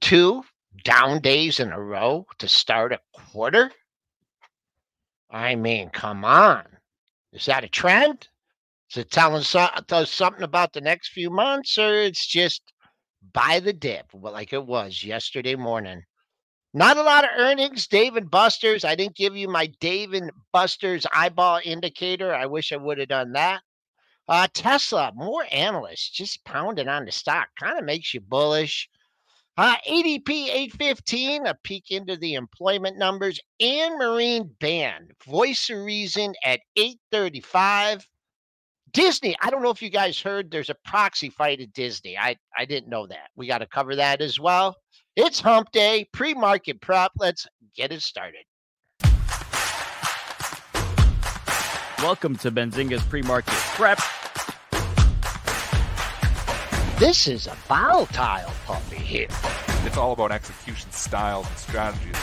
2 down days in a row to start a quarter? I mean, come on. Is that a trend? Is it telling us something about the next few months, or it's just buy the dip like it was yesterday morning? Not a lot of earnings, Dave and Buster's. I didn't give you my Dave and Buster's eyeball indicator. I wish I would have done that. Tesla, more analysts just pounding on the stock. Kind of makes you bullish. ADP 815, a peek into the employment numbers. Anne Marine Band, Voice of Reason at 835. Disney, I don't know if you guys heard there's a proxy fight at Disney. I didn't know that. We got to cover that as well. It's hump day, pre-market prep. Let's get it started. Welcome to Benzinga's pre-market prep. This is a volatile puppy here. It's all about execution styles and strategies.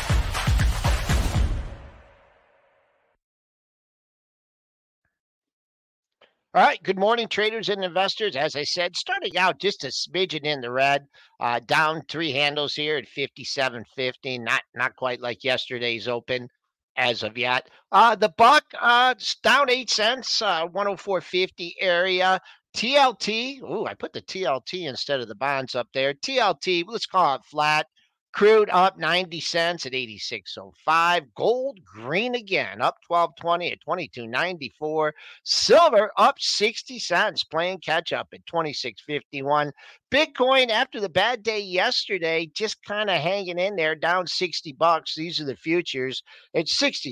All right. Good morning, traders and investors. As I said, starting out just a smidgen in the red, down 3 handles here at 57.50. Not quite like yesterday's open as of yet. The buck down 8 cents, 104.50 area. TLT. Ooh, I put the TLT instead of the bonds up there. TLT. Let's call it flat. Crude up 90 cents at 86.05. Gold green again, up 12.20 at 22.94. Silver up 60 cents, playing catch up at 26.51. Bitcoin, after the bad day yesterday, just kind of hanging in there, down $60. These are the futures at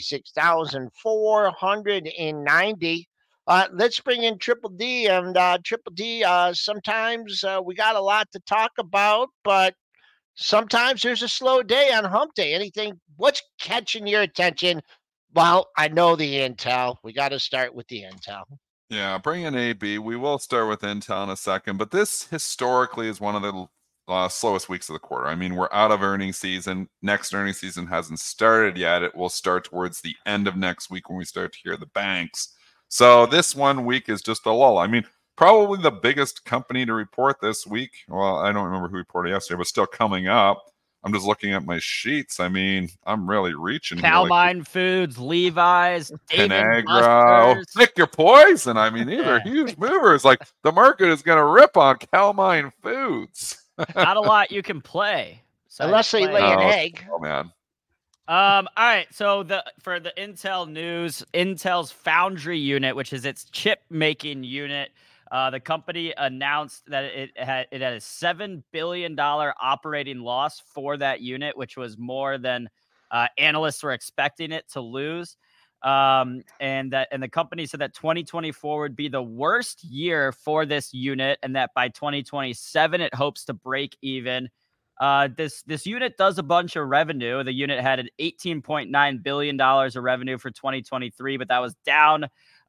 66,490. Let's bring in Triple D. And Triple D, sometimes we got a lot to talk about, but sometimes there's a slow day on hump day. What's catching your attention? Well, I know the intel. We got to start with the intel. Yeah, bring in AB. We will start with Intel in a second, but this historically is one of the slowest weeks of the quarter. I mean, we're out of earnings season. Next earnings season hasn't started yet. It will start towards the end of next week when we start to hear the banks. So this 1 week is just a lull. I mean, probably the biggest company to report this week. Well, I don't remember who reported yesterday, but still coming up. I'm just looking at my sheets. I mean, I'm really reaching Cal-Mine Foods, Levi's, Dave and Buster's. Pick your poison. I mean, these are huge movers. Like, the market is going to rip on Cal-Mine Foods. Not a lot you can play. Unless they lay an egg. Oh, man. All right. So for the Intel news, Intel's Foundry unit, which is its chip making unit, the company announced that it had a $7 billion operating loss for that unit, which was more than analysts were expecting it to lose. And the company said that 2024 would be the worst year for this unit, and that by 2027 it hopes to break even. This unit does a bunch of revenue. The unit had an $18.9 billion of revenue for 2023, but that was down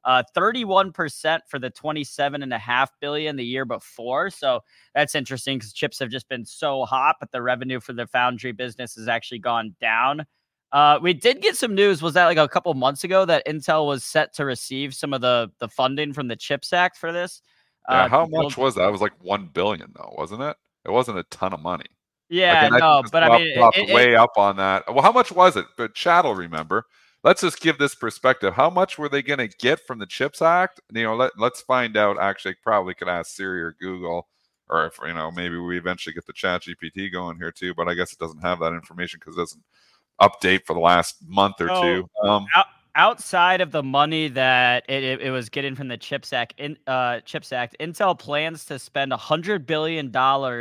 31% for the $27.5 billion the year before. So that's interesting because chips have just been so hot, but the revenue for the foundry business has actually gone down. We did get some news. Was that like a couple months ago that Intel was set to receive some of the funding from the CHIPS Act for this? Yeah, how much was that? It was like $1 billion though, wasn't it? It wasn't a ton of money. Yeah, no, but I mean, way up on that. Well, how much was it? But Chad will remember. Let's just give this perspective. How much were they going to get from the CHIPS Act? Let's find out. Actually, probably could ask Siri or Google, or if maybe we eventually get the ChatGPT going here too. But I guess it doesn't have that information because it doesn't update for the last month or two. Outside of the money that it was getting from the CHIPS Act, Intel plans to spend $100 billion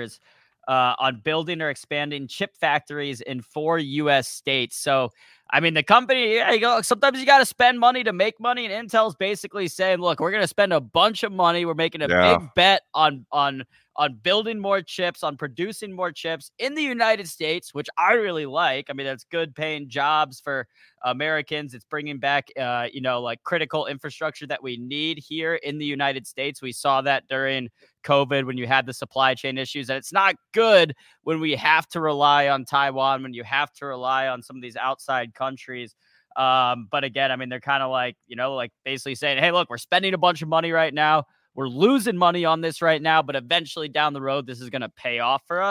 on building or expanding chip factories in 4 U.S. states. So, I mean, the company, sometimes you got to spend money to make money. And Intel's basically saying, look, we're going to spend a bunch of money. We're making a big bet on building more chips, on producing more chips in the United States, which I really like. I mean, that's good paying jobs for Americans. It's bringing back, like critical infrastructure that we need here in the United States. We saw that during COVID when you had the supply chain issues, and it's not good when we have to rely on Taiwan, when you have to rely on some of these outside countries. But again, I mean, they're kind of like basically saying, hey, look, we're spending a bunch of money right now. We're losing money on this right now, but eventually down the road, this is going to pay off for us.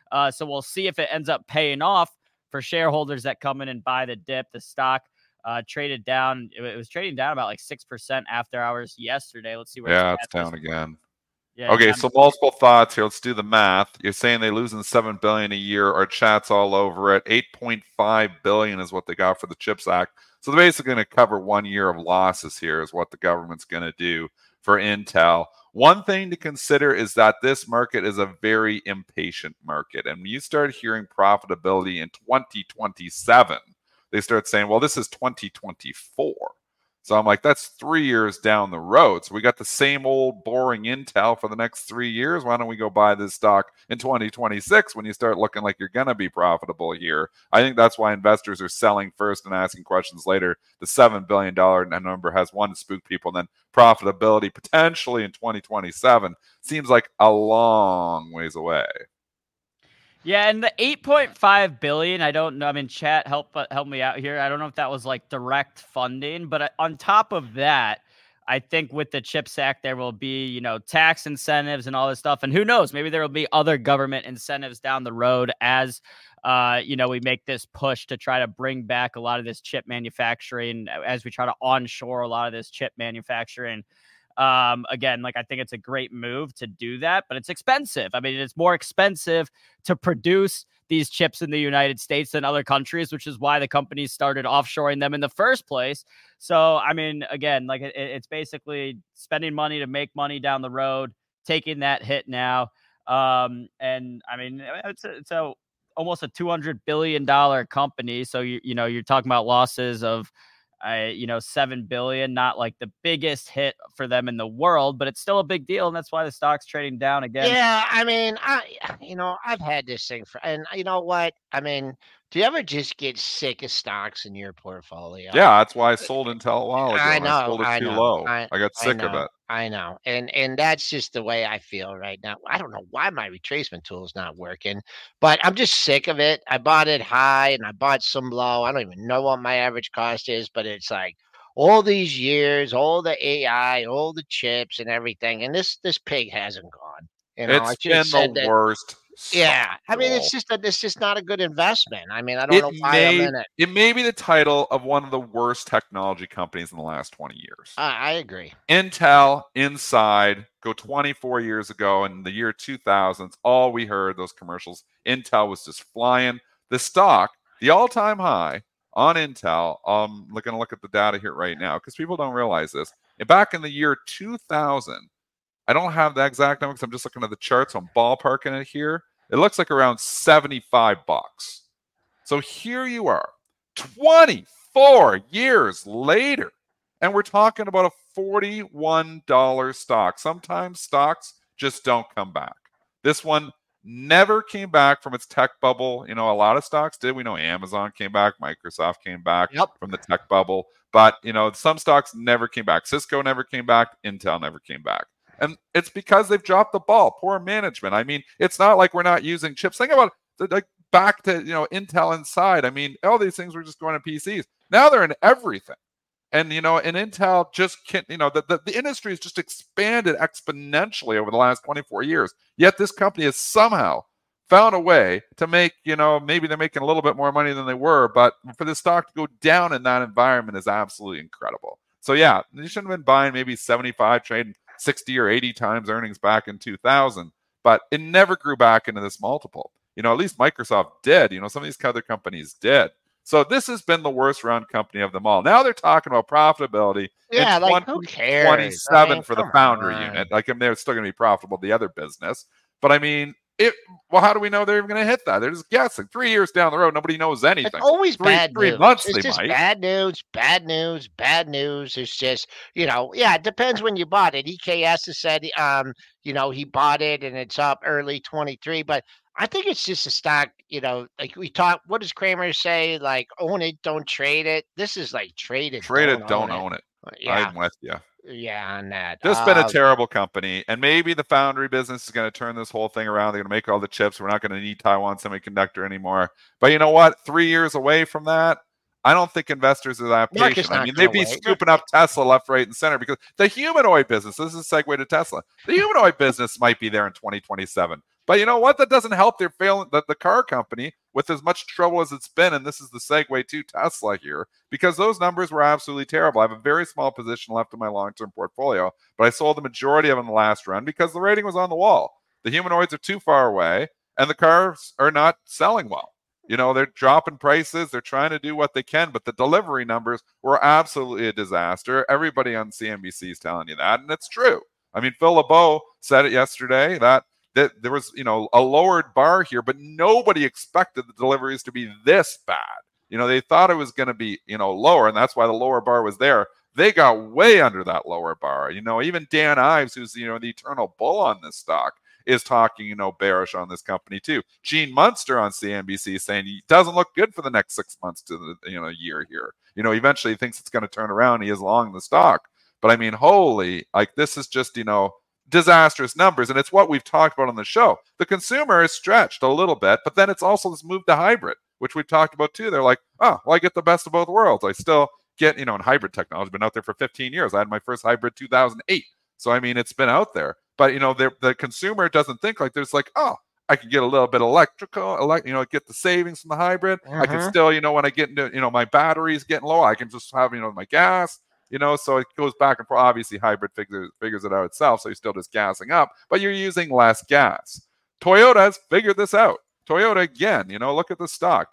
So we'll see if it ends up paying off for shareholders that come in and buy the dip. The stock traded down. It was trading down about like 6% after hours yesterday. Let's see where it's down again. Yeah, okay, so multiple thoughts here. Let's do the math. You're saying they losing $7 billion a year. Our chat's all over it. $8.5 billion is what they got for the CHIPS Act. So they're basically going to cover 1 year of losses here is what the government's going to do for Intel. One thing to consider is that this market is a very impatient market. And when you start hearing profitability in 2027, they start saying, well, this is 2024. So I'm like, that's 3 years down the road. So we got the same old boring Intel for the next 3 years. Why don't we go buy this stock in 2026 when you start looking like you're going to be profitable here? I think that's why investors are selling first and asking questions later. The $7 billion number has one to spook people. And then profitability potentially in 2027 seems like a long ways away. Yeah, and the 8.5 billion, I don't know. I mean, chat, help me out here. I don't know if that was like direct funding, but on top of that, I think with the CHIPS Act, there will be, tax incentives and all this stuff. And who knows, maybe there will be other government incentives down the road as, we make this push to try to bring back a lot of this chip manufacturing as we try to onshore a lot of this chip manufacturing. Again, I think it's a great move to do that, but it's expensive. I mean, it's more expensive to produce these chips in the United States than other countries, which is why the companies started offshoring them in the first place. So, I mean, again, it's basically spending money to make money down the road, taking that hit now. And I mean, it's almost a $200 billion company. So, you're talking about losses of, $7 billion, not like the biggest hit for them in the world, but it's still a big deal. And that's why the stock's trading down again. Yeah. I mean, I've had this thing and you know what? I mean, do you ever just get sick of stocks in your portfolio? Yeah, that's why I sold Intel a while ago. I know. I sold it too low. I got sick of it. I know. And that's just the way I feel right now. I don't know why my retracement tool is not working, but I'm just sick of it. I bought it high and I bought some low. I don't even know what my average cost is, but it's like all these years, all the AI, all the chips and everything. And this pig hasn't gone. It's been the worst. Yeah, I mean, it's just not a good investment. I mean, I don't know why I'm in it. It may be the title of one of the worst technology companies in the last 20 years. I agree. Intel inside, go 24 years ago in the year 2000s, all we heard, those commercials, Intel was just flying. The stock, the all-time high on Intel, we're going to look at the data here right now because people don't realize this. Back in the year 2000, I don't have the exact number because I'm just looking at the charts. So I'm ballparking it here. It looks like around $75. So here you are, 24 years later, and we're talking about a $41 stock. Sometimes stocks just don't come back. This one never came back from its tech bubble. A lot of stocks did. We know Amazon came back, Microsoft came back from the tech bubble, but some stocks never came back. Cisco never came back. Intel never came back. And it's because they've dropped the ball. Poor management. I mean, it's not like we're not using chips. Think about it, back to Intel Inside. I mean, all these things were just going to PCs. Now they're in everything. And and Intel just can't. The industry has just expanded exponentially over the last 24 years. Yet this company has somehow found a way to make maybe they're making a little bit more money than they were, but for the stock to go down in that environment is absolutely incredible. So yeah, you shouldn't have been buying maybe 75 trading 60 or 80 times earnings back in 2000, but it never grew back into this multiple. At least Microsoft did. Some of these other companies did. So this has been the worst run company of them all. Now they're talking about profitability. Yeah, who cares? 27 for the foundry unit. They're still going to be profitable, the other business. But I mean, how do we know they're even going to hit that? They're just guessing. 3 years down the road, nobody knows anything. It's always bad news. 3 months it's they just might. Bad news. It's just, it depends when you bought it. EKS has said, he bought it and it's up early 23. But I think it's just a stock, we talk, what does Kramer say? Own it, don't trade it. This is trade it. Trade it, don't own it. Yeah. I'm with you. Yeah, on that. Just been a terrible company. And maybe the foundry business is going to turn this whole thing around. They're going to make all the chips. We're not going to need Taiwan Semiconductor anymore. But you know what? 3 years away from that, I don't think investors are that patient. I mean, they'd be scooping up Tesla left, right, and center because the humanoid business, this is a segue to Tesla. The humanoid business might be there in 2027. But you know what? That doesn't help their the car company with as much trouble as it's been. And this is the segue to Tesla here, because those numbers were absolutely terrible. I have a very small position left in my long-term portfolio, but I sold the majority of them in the last run because the rating was on the wall. The humanoids are too far away, and the cars are not selling well. You know, they're dropping prices. They're trying to do what they can, but the delivery numbers were absolutely a disaster. Everybody on CNBC is telling you that, and it's true. I mean, Phil LeBeau said it yesterday that there was, you know, a lowered bar here, but nobody expected the deliveries to be this bad. You know, they thought it was going to be, you know, lower, and that's why the lower bar was there. They got way under that lower bar. You know, even Dan Ives, who's, you know, the eternal bull on this stock, is talking, you know, bearish on this company too. Gene Munster on CNBC saying he doesn't look good for the next 6 months to the, you know, year here. You know, eventually he thinks it's going to turn around. He is long the stock. But I mean, holy, like this is just, you know, disastrous numbers. And it's what we've talked about on the show. The consumer is stretched a little bit, but then it's also this move to hybrid, which we've talked about too. They're like, oh, well, I get the best of both worlds. I still get, you know, in hybrid technology, been out there for 15 years. I had my first hybrid 2008. So, I mean, it's been out there. But, you know, the consumer doesn't think like there's like, oh, I can get a little bit electrical, you know, get the savings from the hybrid. I can still, you know, when I get into, you know, my battery's getting low, I can just have, you know, my gas. You know, so it goes back and forth. Obviously, hybrid figures it out itself, so you're still just gassing up, but you're using less gas. Toyota has figured this out. Toyota, again, you know, look at the stock,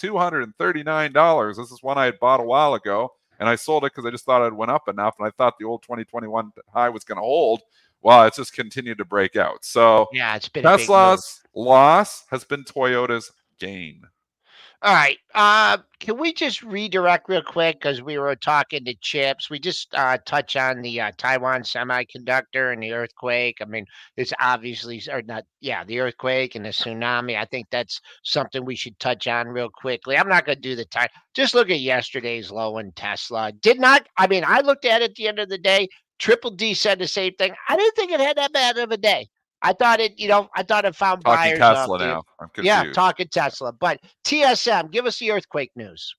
$239. This is one I had bought a while ago, and I sold it because I just thought it went up enough, and I thought the old 2021 high was going to hold. Well, it's just continued to break out. So yeah, it's been Tesla's loss has been Toyota's gain. All right. Can we just redirect real quick because we were talking to Chips? We just touch on the Taiwan semiconductor and the earthquake. I mean, it's obviously or not. Yeah, the earthquake and the tsunami. I think that's something we should touch on real quickly. I'm not going to do the time. Just look at yesterday's low in Tesla. Did not. I mean, I looked at it at the end of the day. Triple D said the same thing. I didn't think it had that bad of a day. I thought it, you know, I thought it found talking buyers Tesla up. Now. I'm confused. Yeah, talking Tesla. But TSM, give us the earthquake news.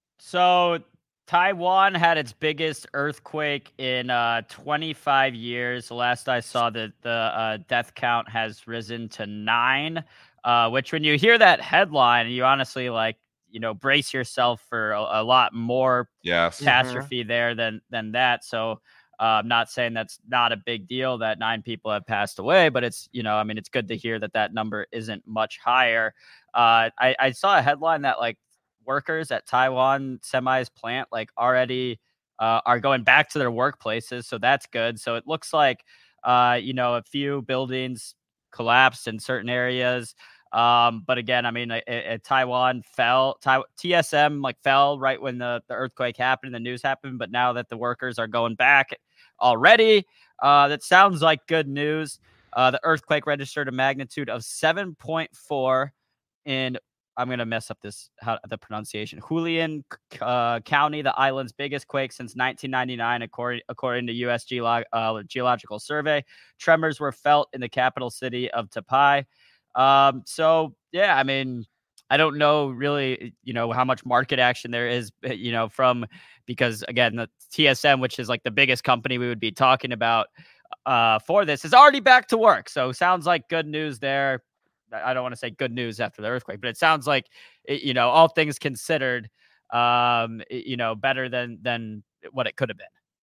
So Taiwan had its biggest earthquake in 25 years. The last I saw, the death count has risen to 9. Which, when you hear that headline, you honestly like, you know, brace yourself for a lot more catastrophe there than that. So. I'm not saying that's not a big deal that 9 people have passed away, but it's, you know, I mean, it's good to hear that number isn't much higher. I saw a headline that like workers at Taiwan Semi's plant like already are going back to their workplaces. So that's good. So it looks like, you know, a few buildings collapsed in certain areas. But again, I mean, Taiwan fell. TSM like fell right when the earthquake happened, the news happened. But now that the workers are going back already, that sounds like good news. The earthquake registered a magnitude of 7.4 in, I'm going to mess up the pronunciation, Hualien County, the island's biggest quake since 1999, according to U.S. Geological Survey. Tremors were felt in the capital city of Taipei. So yeah, I mean, I don't know really, you know, how much market action there is, you know, because again, the TSM, which is like the biggest company we would be talking about for this, is already back to work. So sounds like good news there. I don't want to say good news after the earthquake, but it sounds like, you know, all things considered, you know, better than what it could have been.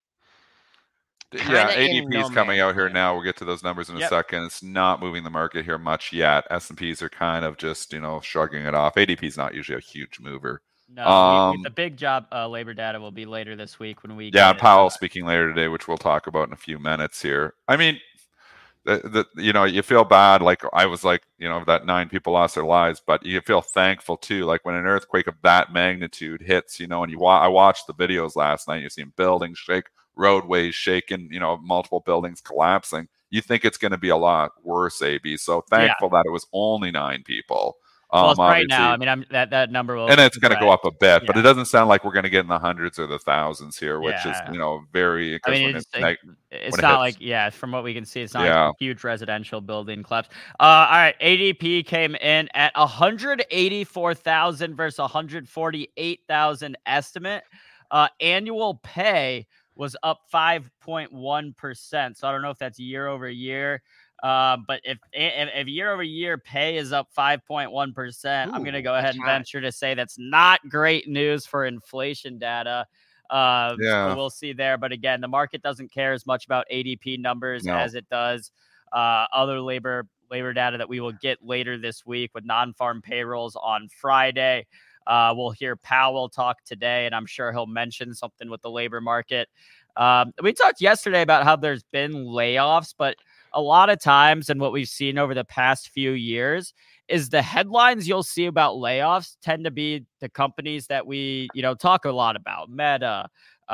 Yeah, ADP is coming out here now. We'll get to those numbers in a second. It's not moving the market here much yet. S&Ps are kind of just, you know, shrugging it off. ADP is not usually a huge mover. No, the big job labor data will be later this week when we Powell speaking later today, which we'll talk about in a few minutes here. I mean, you know, you feel bad. Like I was like, you know, that 9 people lost their lives, but you feel thankful too. Like when an earthquake of that magnitude hits, you know, and I watched the videos last night. You're seeing buildings shake, roadways shaking, you know, multiple buildings collapsing. You think it's going to be a lot worse, AB. So thankful that it was only 9 people. Well, right now, I mean, that number will, and it's going to go up a bit, but it doesn't sound like we're going to get in the hundreds or the thousands here, which is, you know, very. I mean, it's not like, from what we can see, it's not like a huge residential building collapse. All right, ADP came in at 184,000 versus 148,000 estimate. Annual pay was up 5.1%. So I don't know if that's year over year. But if year over year pay is up 5.1%, I'm going to go ahead and venture to say that's not great news for inflation data. So we'll see there. But again, the market doesn't care as much about ADP numbers as it does other labor data that we will get later this week with non-farm payrolls on Friday. We'll hear Powell talk today, and I'm sure he'll mention something with the labor market. We talked yesterday about how there's been layoffs, but a lot of times, and what we've seen over the past few years, is the headlines you'll see about layoffs tend to be the companies that we, talk a lot about, Meta,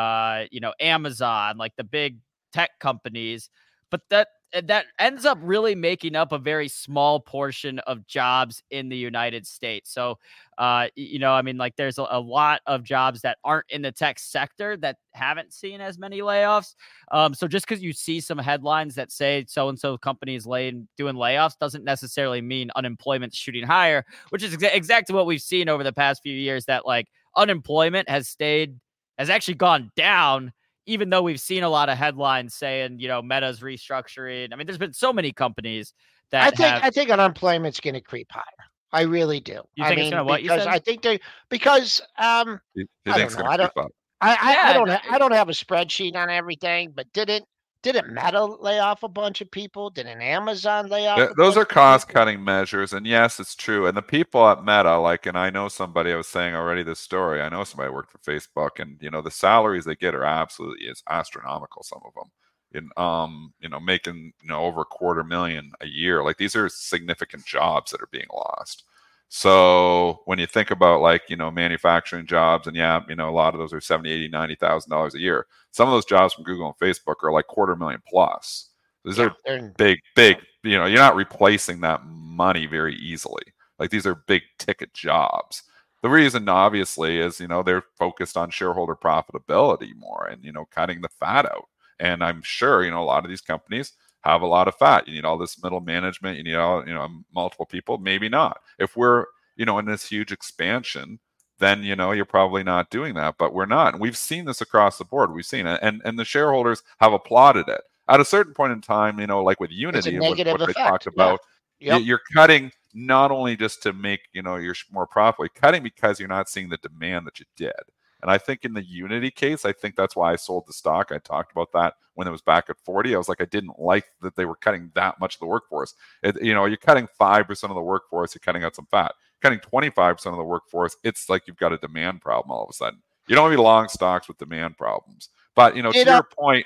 Amazon, like the big tech companies. But that ends up really making up a very small portion of jobs in the United States. So, there's a lot of jobs that aren't in the tech sector that haven't seen as many layoffs. So just because you see some headlines that say so-and-so company is doing layoffs doesn't necessarily mean unemployment's shooting higher, which is exactly what we've seen over the past few years, that like unemployment has actually gone down, even though we've seen a lot of headlines saying, Meta's restructuring. I mean, there's been so many companies that I think unemployment's going to creep higher. I really do. You think it's going to what you said? I think because I don't know. I don't have a spreadsheet on everything, but didn't Meta lay off a bunch of people? Didn't Amazon lay off? Those are cost-cutting measures, and yes, it's true. And the people at Meta, and I know somebody, I was saying already this story. I know somebody worked for Facebook, and the salaries they get are absolutely astronomical. Some of them, making over $250,000 a year. Like, these are significant jobs that are being lost. So when you think about manufacturing jobs, and a lot of those are $70,000, $80,000, $90,000 a year. Some of those jobs from Google and Facebook are like $250,000 plus. These are big. You're not replacing that money very easily. Like, these are big ticket jobs. The reason, obviously, is they're focused on shareholder profitability more and cutting the fat out. And I'm sure a lot of these companies have a lot of fat. You need all this middle management. You need all multiple people. Maybe not. If we're in this huge expansion, then you're probably not doing that. But we're not. And we've seen this across the board. We've seen it, and the shareholders have applauded it. At a certain point in time, like with Unity, what they talked about, you're cutting not only just to make you're more profitable, you're cutting because you're not seeing the demand that you did. And I think in the Unity case, I think that's why I sold the stock. I talked about that when it was back at 40. I was like, I didn't like that they were cutting that much of the workforce. You're cutting 5% of the workforce, you're cutting out some fat. Cutting 25% of the workforce, it's like you've got a demand problem all of a sudden. You don't want to be long stocks with demand problems. But to your point,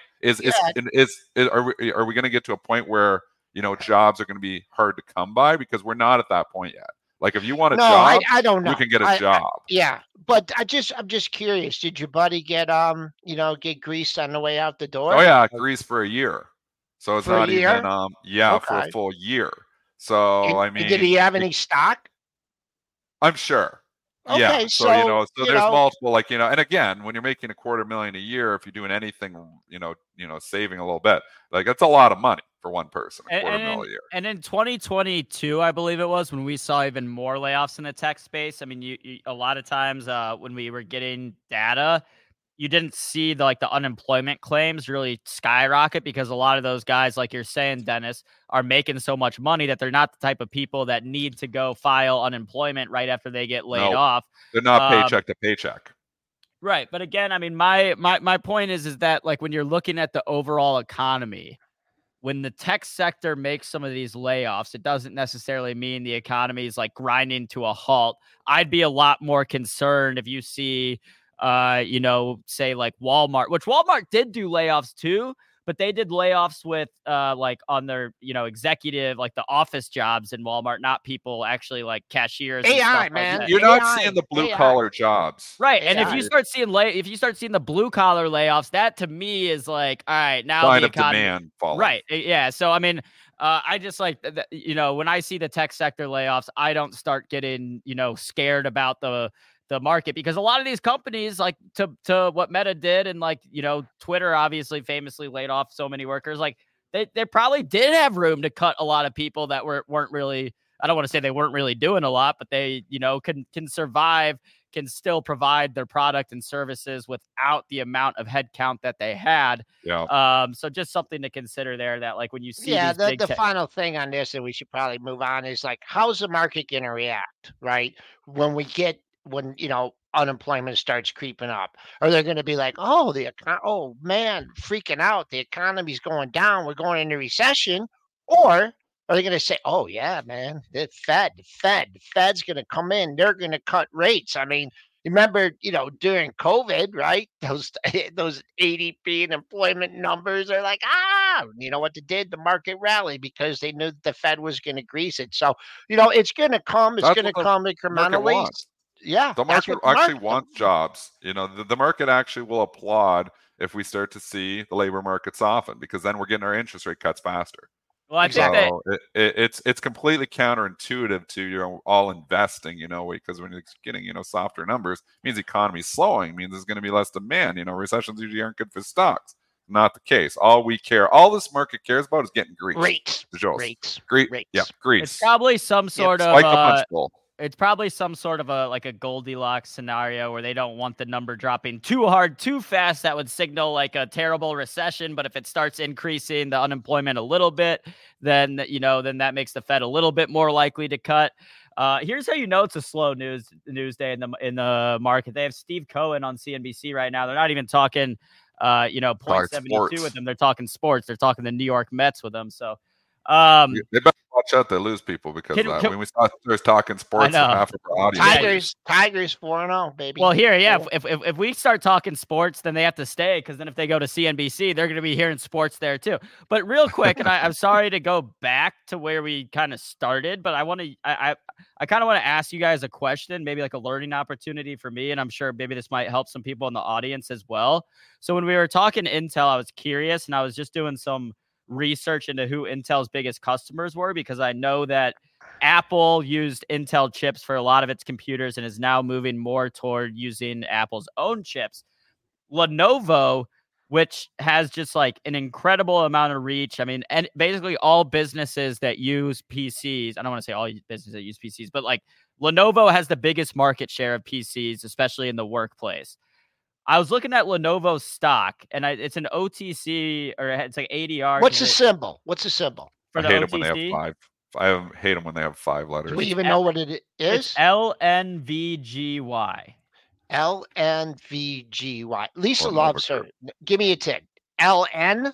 are we going to get to a point where jobs are going to be hard to come by? Because we're not at that point yet. Like, if you want a job, I don't know. You can get a job. But I'm just curious. Did your buddy get greased on the way out the door? Oh yeah, greased for a year. So it's not even for a full year. So did he have any stock? I'm sure. Okay, yeah. So there's multiple, and again, when you're making $250,000 a year, if you're doing anything, saving a little bit, that's a lot of money for one person, $250,000 a year. And in 2022, I believe it was, when we saw even more layoffs in the tech space. I mean, you a lot of times when we were getting data, you didn't see the unemployment claims really skyrocket, because a lot of those guys, like you're saying, Dennis, are making so much money that they're not the type of people that need to go file unemployment right after they get laid off. They're not paycheck to paycheck. Right. But again, I mean, my point is that when you're looking at the overall economy, when the tech sector makes some of these layoffs, it doesn't necessarily mean the economy is grinding to a halt. I'd be a lot more concerned if you see say Walmart, which Walmart did do layoffs too, but they did layoffs with on their executive, the office jobs in Walmart, not people actually cashiers. AI, man, you're not seeing the blue collar jobs, right? AI. And if you start seeing the blue collar layoffs, that to me is all right, now sign the of demand falling. Right? Yeah. So I mean, I just when I see the tech sector layoffs, I don't start getting scared about the market, because a lot of these companies, to what Meta did, and Twitter obviously famously laid off so many workers, they probably did have room to cut a lot of people that weren't really, I don't want to say they weren't really doing a lot, but they can survive can still provide their product and services without the amount of headcount that they had. Yeah. So just something to consider there, that like when you see Yeah, these big the final thing on this, and we should probably move on, is like, how's the market going to react, right? When unemployment starts creeping up, are they going to be like, oh, oh man, freaking out, the economy's going down, we're going into recession, or are they going to say, oh yeah, man, the Fed's going to come in, they're going to cut rates? I mean, remember, during COVID, right? Those ADP and employment numbers are like, you know what they did? The market rallied because they knew the Fed was going to grease it. So, it's going to come. It's going to come incrementally. Yeah. The market actually wants jobs. The market actually will applaud if we start to see the labor market soften, because then we're getting our interest rate cuts faster. Well, I think that it's completely counterintuitive to all investing, because when you're getting softer numbers, it means the economy's slowing, means there's going to be less demand. Recessions usually aren't good for stocks. Not the case. All this market cares about is getting grease. Rates. Yeah, grease. It's probably some sort of like the punch bowl. It's probably some sort of a Goldilocks scenario where they don't want the number dropping too hard, too fast. That would signal like a terrible recession. But if it starts increasing the unemployment a little bit, then that makes the Fed a little bit more likely to cut. Here's how you know it's a slow news day in the market. They have Steve Cohen on CNBC right now. They're not even talking, 0.72 with them. They're talking sports. They're talking the New York Mets with them. So, they better watch out. They lose people because when we start talking sports, half of our audience. Tigers 4-0, baby. Well, if we start talking sports, then they have to stay, because then if they go to CNBC, they're going to be hearing sports there too. But real quick, and I'm sorry to go back to where we kind of started, but I kind of want to ask you guys a question, maybe like a learning opportunity for me, and I'm sure maybe this might help some people in the audience as well. So when we were talking Intel, I was curious, and I was just doing some research into who Intel's biggest customers were, because I know that Apple used Intel chips for a lot of its computers and is now moving more toward using Apple's own chips. Lenovo, which has just like an incredible amount of reach. I mean, and basically all businesses that use PCs, I don't want to say all businesses that use PCs, but like Lenovo has the biggest market share of PCs, especially in the workplace. I was looking at Lenovo's stock, and it's an OTC, or it's like ADR. What's the symbol? For I the hate OTC? them when they have 5. I hate them when they have 5 letters. Do we even know what it is? It's LNVGY. LNVGY. Lisa loves her. Give me a tick. LNV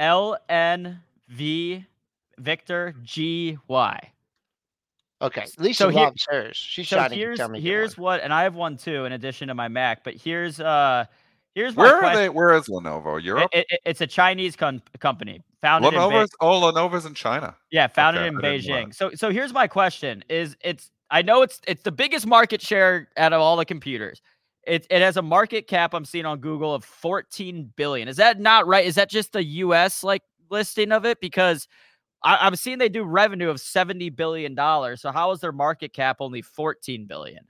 Victor GY. Okay, Lisa loves hers. She's trying to tell me. Here's what, and I have one too, in addition to my Mac. But here's where is Lenovo? Europe? It's a Chinese company founded. Lenovo's in China. Yeah, founded in Beijing. So here's my question: I know it's the biggest market share out of all the computers. It has a market cap I'm seeing on Google of $14 billion. Is that not right? Is that just the U.S. listing of it? Because I'm seeing they do revenue of $70 billion. So how is their market cap only $14 billion?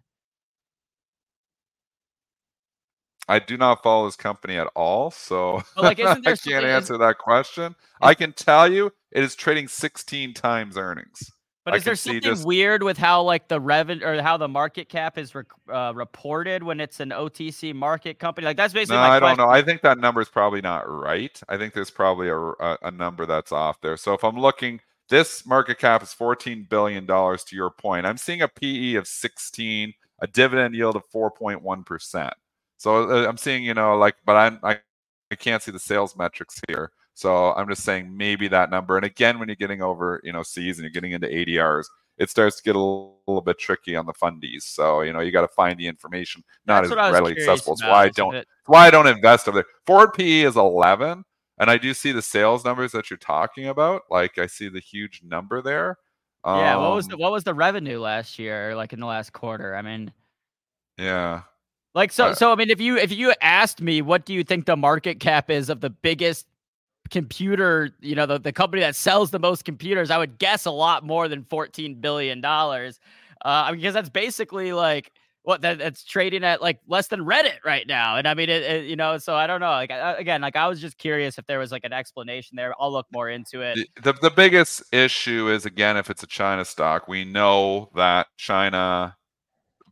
I do not follow this company at all, so I can't answer that question. I can tell you it is trading 16 times earnings. But is there something weird with how the revenue or how the market cap is reported when it's an OTC market company? That's basically my question. I don't know. I think that number is probably not right. I think there's probably a number that's off there. So if I'm looking, this market cap is $14 billion to your point. I'm seeing a PE of 16, a dividend yield of 4.1%. So I'm seeing, but I can't see the sales metrics here. So I'm just saying maybe that number. And again, when you're getting over, C's and you're getting into ADRs, it starts to get a little bit tricky on the fundies. So, you got to find the information. Not as readily accessible. It's why I don't invest over there. Forward PE is 11. And I do see the sales numbers that you're talking about. I see the huge number there. Yeah. What was the revenue last year? In the last quarter? I mean, yeah. So I mean, if you asked me, what do you think the market cap is of the biggest computer, the company that sells the most computers, I would guess a lot more than $14 billion. Because that's basically that's trading at less than Reddit right now. And I mean, so I don't know. I was just curious if there was an explanation there. I'll look more into it. The biggest issue is, again, if it's a China stock, we know that China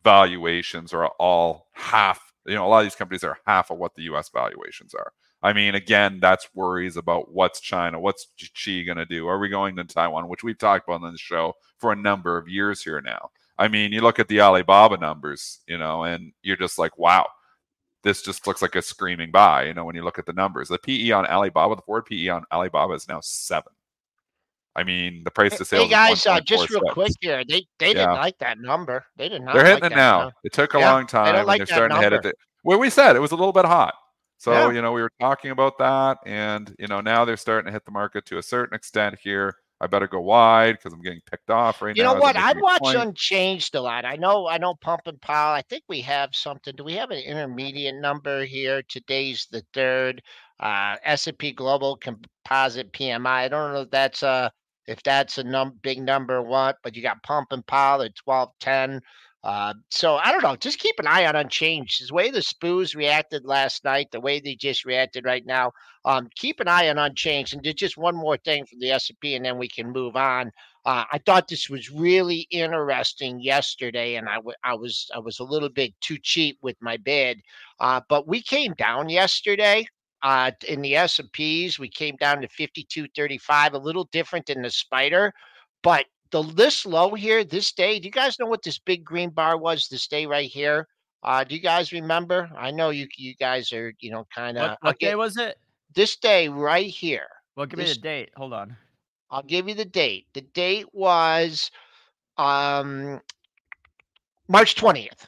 valuations are all half, a lot of these companies are half of what the US valuations are. I mean, again, that's worries about what's China, what's Xi going to do? Are we going to Taiwan, which we've talked about on the show for a number of years here now. I mean, you look at the Alibaba numbers, and you're just like, wow, this just looks like a screaming buy, when you look at the numbers. The PE on Alibaba, the forward PE on Alibaba is now 7. I mean, the price to sales. Hey guys, is 1.46. just real quick here. They didn't like that number. They did not. They're hitting like it that now. number. It took a long time. They don't like they're that starting number. to hit it. Well, we said it was a little bit hot. So, Yeah. we were talking about that. And, now they're starting to hit the market to a certain extent here. I better go wide because I'm getting picked off right now. You know what? I I'd watch Unchanged a lot. I know Pump and Powell. I think we have something. Do we have an intermediate number here? Today's the 3rd. S&P Global Composite PMI. I don't know if that's a big number or what, but you got Pump and Powell at 1210. So I don't know. Just keep an eye on Unchanged. The way the SPOOs reacted last night, the way they just reacted right now. Keep an eye on Unchanged. And just one more thing from the S&P, and then we can move on. I thought this was really interesting yesterday, and I was a little bit too cheap with my bid. But we came down yesterday. In the S&Ps, we came down to 52.35, a little different than the spider, but this low here, this day, do you guys know what this big green bar was this day right here? Do you guys remember? I know you guys are, kind of. What day was it? This day right here. Well, give me the date. Hold on. I'll give you the date. The date was March 20th.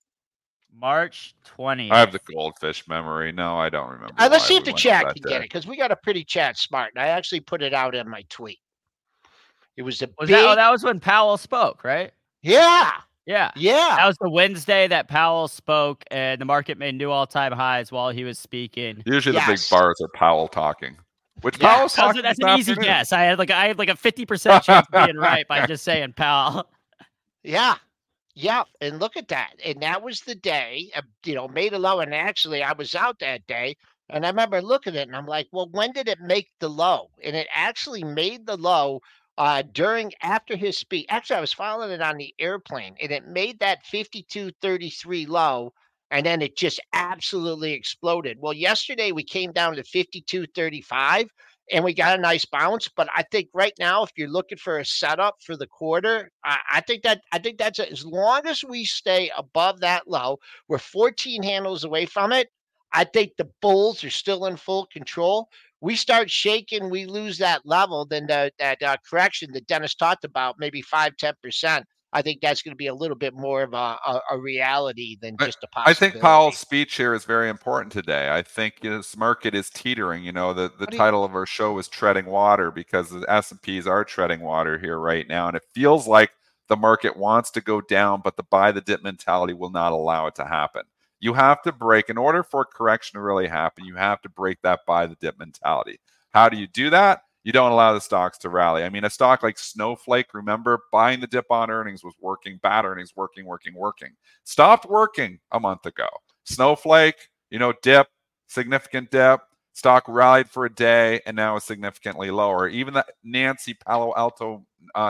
March 20th. I have the goldfish memory. No, I don't remember. Let's see if the chat can get it, because we got a pretty chat smart, and I actually put it out in my tweet. It was that was when Powell spoke, right? Yeah. Yeah. That was the Wednesday that Powell spoke, and the market made new all-time highs while he was speaking. Usually the big bars are Powell talking. Which Powell's talking. That's an easy guess. I had like a 50% chance of being right by just saying Powell. Yeah. Yeah, and look at that. And that was the day, made a low. And actually, I was out that day, and I remember looking at it, and I'm like, well, when did it make the low? And it actually made the low after his speech. Actually, I was following it on the airplane, and it made that 52.33 low, and then it just absolutely exploded. Well, yesterday we came down to 52.35. And we got a nice bounce, but I think right now, if you're looking for a setup for the quarter, I think that's as long as we stay above that low, we're 14 handles away from it. I think the bulls are still in full control. We start shaking, we lose that level, then that correction that Dennis talked about, maybe 5-10%. I think that's going to be a little bit more of a reality than just a possibility. I think Powell's speech here is very important today. I think this market is teetering. The title of our show is Treading Water, because the S&Ps are treading water here right now. And it feels like the market wants to go down, but the buy the dip mentality will not allow it to happen. You have to break, in order for a correction to really happen, you have to break that buy the dip mentality. How do you do that? You don't allow the stocks to rally. I mean, a stock like Snowflake, remember, buying the dip on earnings was working, bad earnings, working. Stopped working a month ago. Snowflake, dip, significant dip, stock rallied for a day, and now is significantly lower. Even the Nancy Palo Alto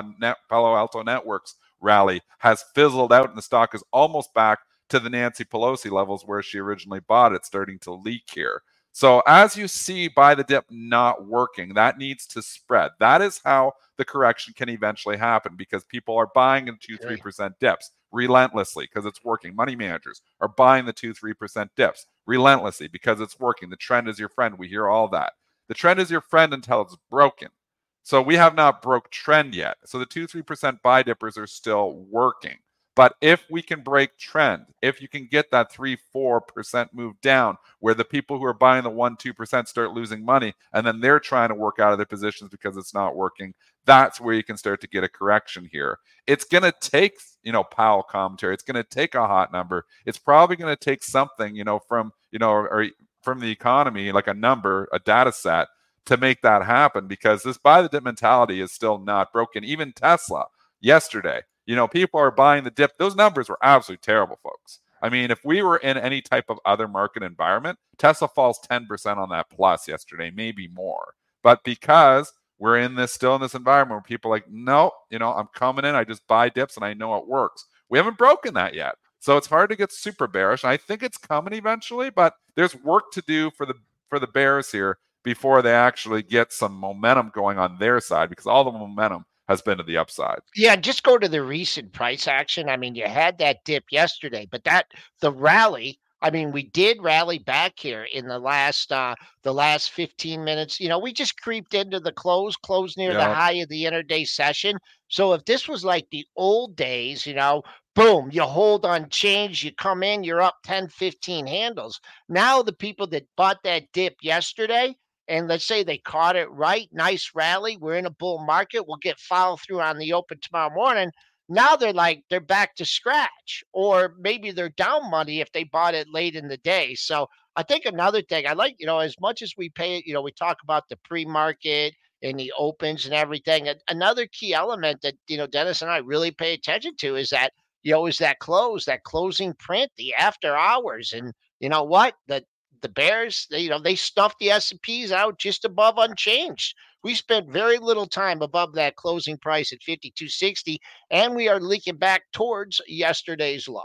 Networks rally has fizzled out, and the stock is almost back to the Nancy Pelosi levels where she originally bought it, starting to leak here. So as you see buy the dip not working, that needs to spread. That is how the correction can eventually happen, because people are buying in 2-3% dips relentlessly because it's working. Money managers are buying the 2-3% dips relentlessly because it's working. The trend is your friend. We hear all that. The trend is your friend until it's broken. So we have not broke trend yet. So the 2-3% buy dippers are still working. But if we can break trend, if you can get that 3-4% move down where the people who are buying the 1-2% start losing money, and then they're trying to work out of their positions because it's not working, that's where you can start to get a correction here. It's going to take, Powell commentary. It's going to take a hot number. It's probably going to take something, from the economy, like a number, a data set, to make that happen, because this buy the dip mentality is still not broken. Even Tesla yesterday, people are buying the dip. Those numbers were absolutely terrible, folks. I mean, if we were in any type of other market environment, Tesla falls 10% on that plus yesterday, maybe more. But because we're still in this environment where people are like, no, I'm coming in, I just buy dips and I know it works. We haven't broken that yet. So it's hard to get super bearish. I think it's coming eventually, but there's work to do for the bears here before they actually get some momentum going on their side, because all the momentum has been to the upside. Yeah, just go to the recent price action. I mean, you had that dip yesterday, but the rally, I mean, we did rally back here in the last 15 minutes. We just creeped into the close near the high of the intraday session. So if this was like the old days, boom, you hold on change, you come in, you're up 10, 15 handles. Now the people that bought that dip yesterday, and let's say they caught it right, nice rally, we're in a bull market, we'll get follow through on the open tomorrow morning. Now they're back to scratch, or maybe they're down money if they bought it late in the day. So I think another thing I like, as much as we pay it, we talk about the pre-market and the opens and everything. Another key element that, Dennis and I really pay attention to is that, is that closing print, the after hours. And you know what? The bears, they stuffed the S&Ps out just above unchanged. We spent very little time above that closing price at 52.60, and we are leaking back towards yesterday's low.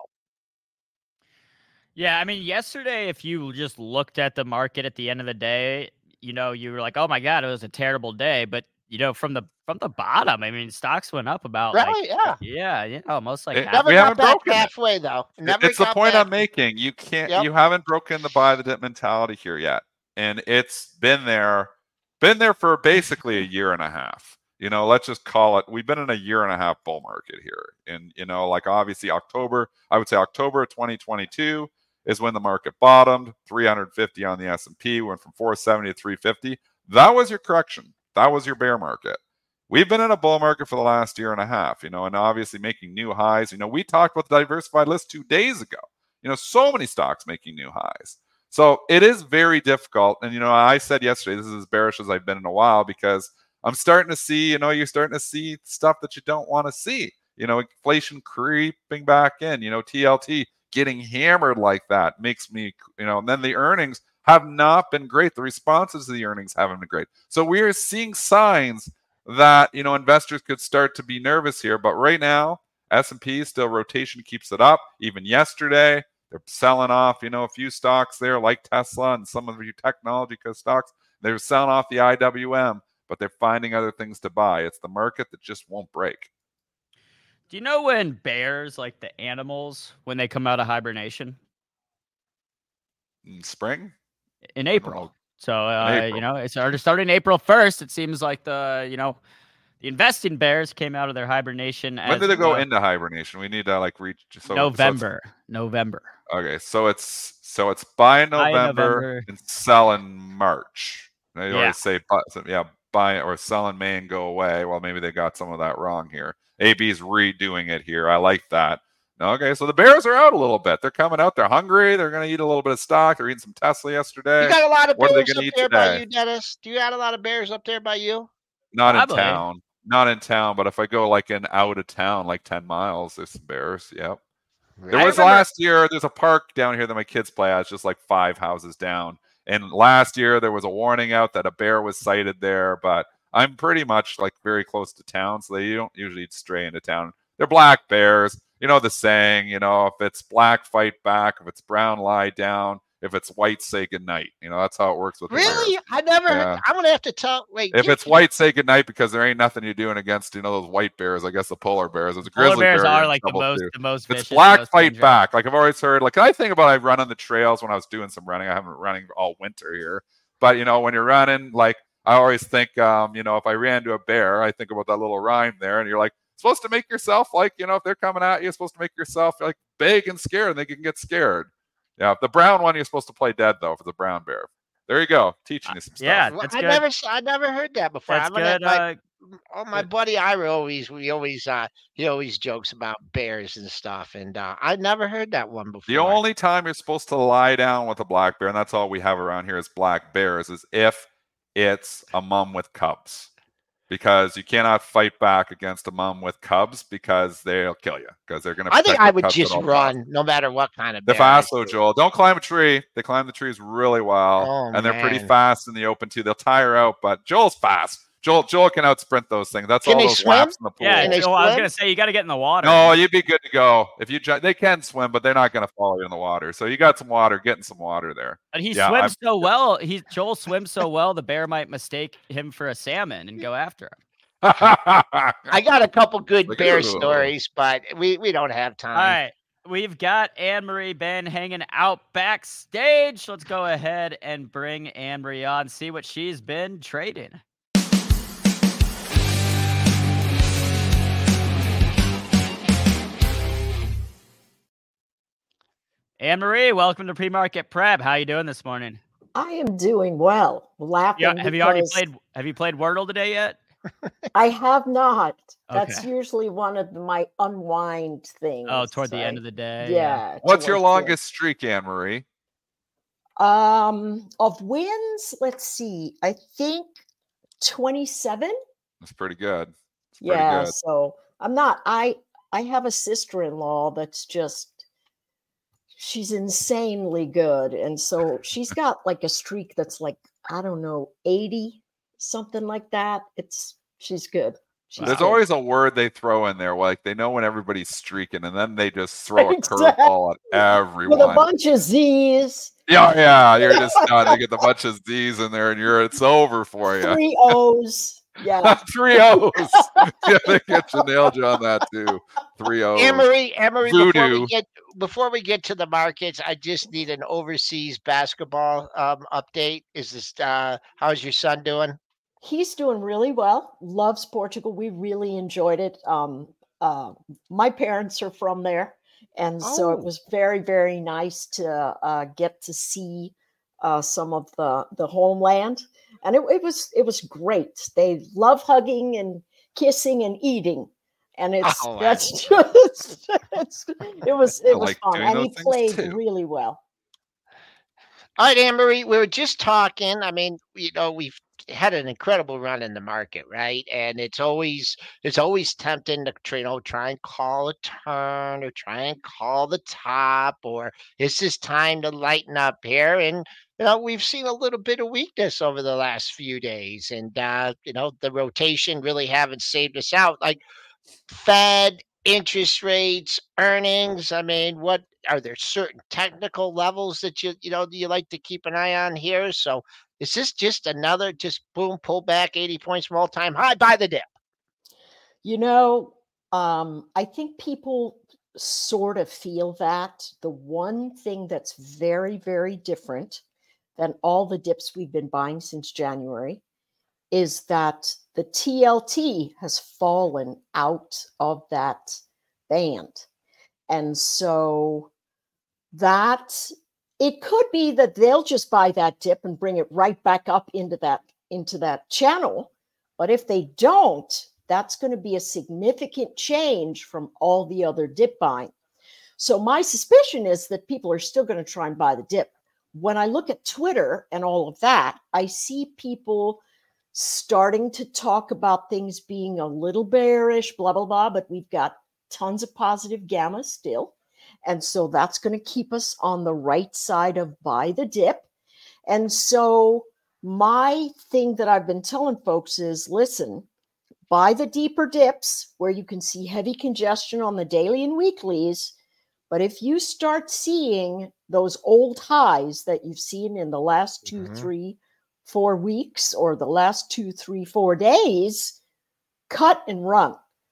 Yeah, I mean, yesterday, if you just looked at the market at the end of the day, you were like, oh my God, it was a terrible day. But, from the bottom, I mean, stocks went up about almost like never got back halfway though. It's the point I'm making. You can't. You haven't broken the buy the dip mentality here yet, and it's been there for basically a year and a half. Let's just call it. We've been in a year and a half bull market here, and obviously October. I would say October of 2022 is when the market bottomed. 350 on the S&P, went from 470 to 350. That was your correction. That was your bear market. We've been in a bull market for the last year and a half, and obviously making new highs. We talked about the diversified list 2 days ago. So many stocks making new highs. So it is very difficult. And, I said yesterday, this is as bearish as I've been in a while, because I'm starting to see, you're starting to see stuff that you don't want to see. Inflation creeping back in, TLT getting hammered like that makes me, and then the earnings have not been great. The responses to the earnings haven't been great. So we are seeing signs that, investors could start to be nervous here. But right now, S&P still rotation keeps it up. Even yesterday, they're selling off, a few stocks there like Tesla and some of your technology stocks. They're selling off the IWM, but they're finding other things to buy. It's the market that just won't break. Do you know when bears, like the animals, when they come out of hibernation? In spring? In April. So, it's starting April 1st. It seems like the investing bears came out of their hibernation. When did they go into hibernation? We need to reach November. Okay, so it's buy in November and sell in March. They always say buy or sell in May and go away. Well, maybe they got some of that wrong here. AB's redoing it here. I like that. Okay, so the bears are out a little bit. They're coming out. They're hungry. They're going to eat a little bit of stock. They're eating some Tesla yesterday. You got a lot of bears up there by you, Dennis? Do you have a lot of bears up there by you? Not in town. Not in town, but if I go out of town, 10 miles, there's some bears. Yep. There was last year, there's a park down here that my kids play at. It's just 5 houses down. And last year, there was a warning out that a bear was sighted there. But I'm pretty much very close to town, so they don't usually stray into town. They're black bears. The saying, if it's black, fight back. If it's brown, lie down. If it's white, say goodnight. That's how it works with really? I never heard. I'm going to have to tell. Wait. If it's white, say goodnight, because there ain't nothing you're doing against, those white bears. I guess the polar bears. It's a grizzly bear. Polar bears are the most vicious. It's black, fight back. I've always heard, can I think about I run on the trails when I was doing some running. I haven't been running all winter here. But, when you're running, I always think, if I ran to a bear, I think about that little rhyme there. And you're supposed to make yourself if they're coming at you, you're supposed to make yourself big and scared, and they can get scared. Yeah, the brown one you're supposed to play dead though for the brown bear. There you go, teaching you some stuff. Yeah, that's good. I never heard that before. That's good. My buddy Ira he always jokes about bears and stuff, and I never heard that one before. The only time you're supposed to lie down with a black bear, and that's all we have around here is black bears, is if it's a mom with cubs. Because you cannot fight back against a mom with cubs because they'll kill you. Because they're going to. I think I would just run no matter what kind of bear. They're fast though, Joel. Don't climb a tree. They climb the trees really well, and they're pretty fast in the open too. They'll tire out, but Joel's fast. Joel can outsprint those things. That's Can all they those swim? laps in the pool. Yeah, Can they Joel, I was swim? gonna say you got to get in the water. No, you'd be good to go. If you they can swim, but they're not going to follow you in the water. So you got some water, getting some water there. But he Yeah, swims so well. Joel swims so well, the bear might mistake him for a salmon and go after him. I got a couple good Like, bear ooh. stories, but we don't have time. All right. We've got Anne-Marie Ben hanging out backstage. Let's go ahead and bring Anne-Marie on, see what she's been trading. Anne-Marie, welcome to Pre-Market Prep. How you doing this morning? I am doing well. Laughing. Yeah, have you played Wordle today yet? I have not. Okay. That's usually one of my unwind things. Oh, toward the end of the day. Yeah. What's your towards the end. longest streak, Anne-Marie? Of wins? Let's see. I think 27. That's pretty good. It's pretty Yeah. good. So I'm not. I have a sister-in-law that's just. She's insanely good, and so she's got like a streak that's like, I don't know, 80, something like that. She's good. She's There's good. always a word they throw in there, like they know when everybody's streaking, and then they just throw a Exactly. curveball at everyone. With a bunch of Z's. Yeah, you're just done. They get the bunch of Z's in there, and it's over for you. 3 O's. Yeah. 3 O's. Yeah, they nailed you on that too. 3 O's. Anne-Marie, Voodoo. before we get to the markets, I just need an overseas basketball update. Is this how's your son doing? He's doing really well. Loves Portugal. We really enjoyed it. My parents are from there, and so it was very, very nice to get to see some of the homeland, and it was great. They love hugging and kissing and eating, and it was like fun, doing and those he things played too. really well. All right, Anne-Marie, we were just talking. I mean, we've had an incredible run in the market, right? And it's always tempting to try and call a turn or try and call the top, or is this time to lighten up here? And we've seen a little bit of weakness over the last few days, and the rotation really haven't saved us out. Like Fed, interest rates, earnings. I mean, what are there certain technical levels that you like to keep an eye on here? So is this just another boom, pull back 80 points from all-time high, buy the dip? I think people sort of feel that. The one thing that's very, very different than all the dips we've been buying since January is that the TLT has fallen out of that band. And so that it could be that they'll just buy that dip and bring it right back up into that channel. But if they don't, that's going to be a significant change from all the other dip buying. So my suspicion is that people are still going to try and buy the dip. When I look at Twitter and all of that, I see people starting to talk about things being a little bearish, blah, blah, blah, but we've got tons of positive gamma still. And so that's going to keep us on the right side of buy the dip. And so my thing that I've been telling folks is, listen, buy the deeper dips where you can see heavy congestion on the daily and weeklies. But if you start seeing those old highs that you've seen in the last 2, 3, 4 weeks, or the last 2, 3, 4 days, cut and run.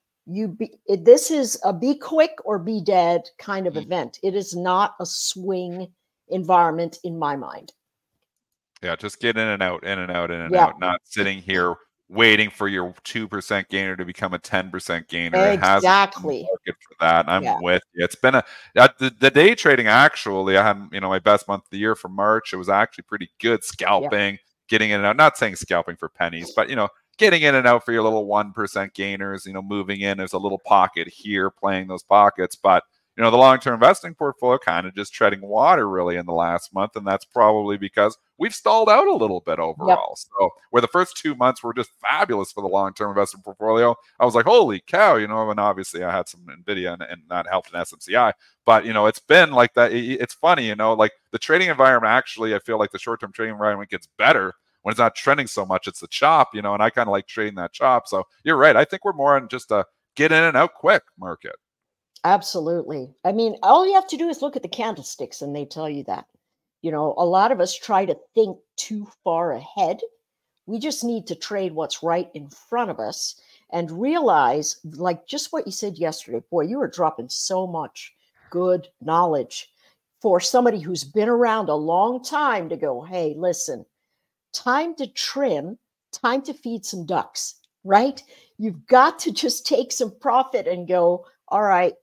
This is a be quick or be dead kind of event. It is not a swing environment in my mind. Yeah, just get in and out, in and out, in and out. Not sitting here waiting for your 2% gainer to become a 10% gainer. Exactly. It hasn't been for that. I'm with you. It's been the day trading. Actually, I had my best month of the year for March. It was actually pretty good scalping, getting in and out. Not saying scalping for pennies, but getting in and out for your little 1% gainers. Moving in. There's a little pocket here, playing those pockets, but. The long-term investing portfolio kind of just treading water really in the last month, and that's probably because we've stalled out a little bit overall. So where the first 2 months were just fabulous for the long-term investing portfolio, I was like, holy cow, and obviously I had some NVIDIA and that helped in SMCI, but it's been like that. It's funny, like the trading environment, actually, I feel like the short-term trading environment gets better when it's not trending so much, it's the chop, and I kind of like trading that chop. So you're right. I think we're more on just a get in and out quick market. Absolutely. I mean, all you have to do is look at the candlesticks and they tell you that. A lot of us try to think too far ahead. We just need to trade what's right in front of us and realize, like just what you said yesterday, boy, you were dropping so much good knowledge for somebody who's been around a long time to go, hey, listen, time to trim, time to feed some ducks, right? You've got to just take some profit and go, all right,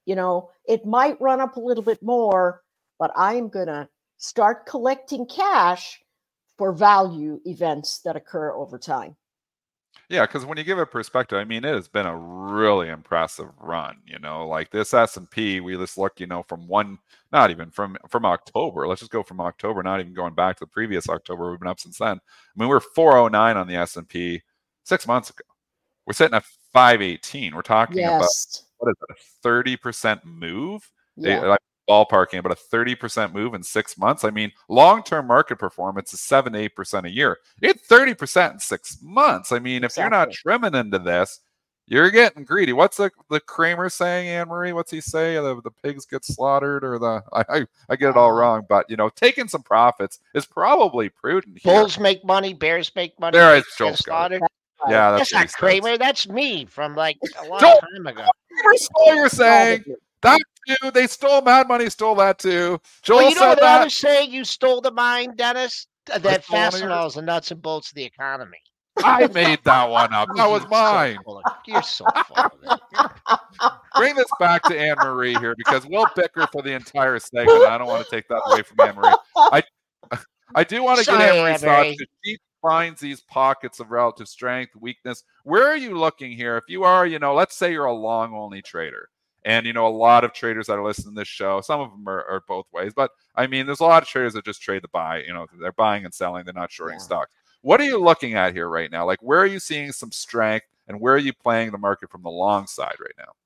it might run up a little bit more, but I'm going to start collecting cash for value events that occur over time. Yeah, because when you give it perspective, I mean, it has been a really impressive run. Like this S&P, we just look, from not even from October. Let's just go from October, not even going back to the previous October. We've been up since then. I mean, we're 409 on the S&P 6 months ago. We're sitting at 518. We're talking about, what is it, a 30% move? Yeah. Ballparking about a 30% move in 6 months. I mean, long-term market performance is 7-8% a year. You get 30% in 6 months. I mean, if you're not trimming into this, you're getting greedy. What's the Kramer saying, Anne-Marie? What's he say? The pigs get slaughtered, or I get it all wrong. But taking some profits is probably prudent here. Bulls make money, bears make money. There is Joel slaughtered. Yeah, that's not Kramer. That's me from like a long Joel, time ago. That's what you're saying. That too. They stole Mad Money, stole that too. Joel well, you know what that. I was saying? You stole the mine, Dennis. That Fastenal is the nuts and bolts of the economy. I made that one up. That was mine. You're so full of it. Bring this back to Anne-Marie here, because we'll bicker for the entire segment. I don't want to take that away from Anne-Marie. I do want to get Anne-Marie's thoughts, because she finds these pockets of relative strength, weakness. Where are you looking here? If you are, let's say you're a long-only trader. And, a lot of traders that are listening to this show, some of them are both ways. But, I mean, there's a lot of traders that just trade to buy. They're buying and selling. They're not shorting stocks. What are you looking at here right now? Like, where are you seeing some strength, and where are you playing the market from the long side right now?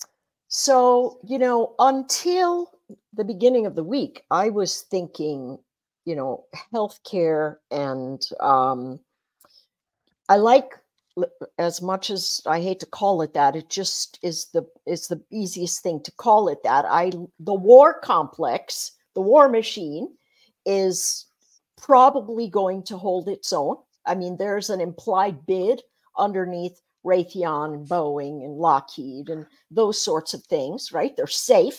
So, until the beginning of the week, I was thinking, healthcare, and I like, as much as I hate to call it that, it just is the easiest thing to call it that. The war complex, the war machine, is probably going to hold its own. I mean, there's an implied bid underneath Raytheon and Boeing and Lockheed and those sorts of things, right? They're safe,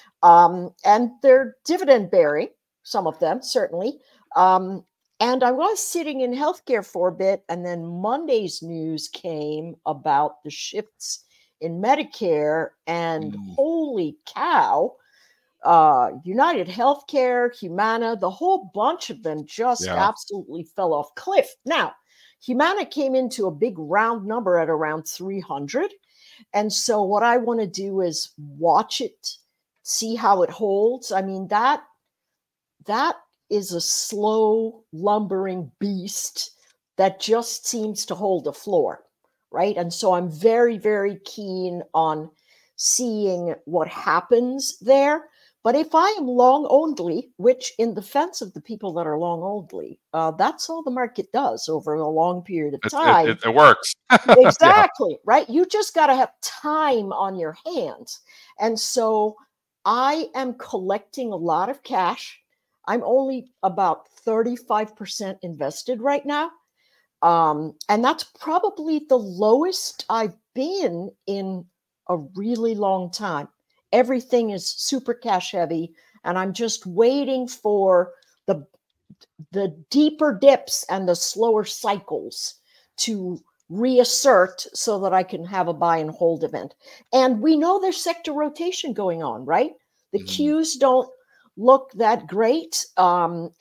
and they're dividend bearing, some of them certainly. And I was sitting in healthcare for a bit, and then Monday's news came about the shifts in Medicare, and holy cow, United Healthcare, Humana, the whole bunch of them just absolutely fell off cliff. Now, Humana came into a big round number at around 300. And so what I want to do is watch it, see how it holds. I mean, that is a slow, lumbering beast that just seems to hold a floor, right? And so I'm very, very keen on seeing what happens there. But if I am long only, which in defense of the people that are long only, that's all the market does over a long period of time. It works. Exactly, right? You just got to have time on your hands. And so I am collecting a lot of cash. I'm only about 35% invested right now. And that's probably the lowest I've been in a really long time. Everything is super cash heavy, and I'm just waiting for the deeper dips and the slower cycles to reassert so that I can have a buy and hold event. And we know there's sector rotation going on, right? The Qs don't look that great. And,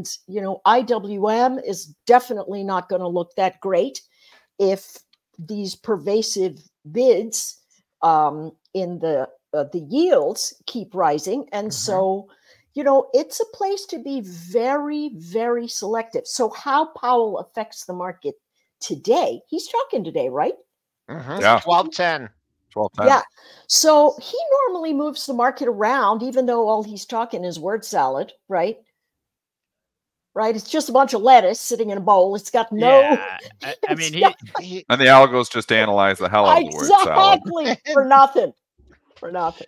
IWM is definitely not going to look that great if these pervasive bids in the yields keep rising. And so, it's a place to be very, very selective. So how Powell affects the market today, he's talking today, right? Yeah. 12-10. Yeah. So he normally moves the market around, even though all he's talking is word salad, right? right? It's just a bunch of lettuce sitting in a bowl. It's got no. Yeah, I mean, And the algos just analyze the hell out of the word salad. Exactly for nothing. For nothing.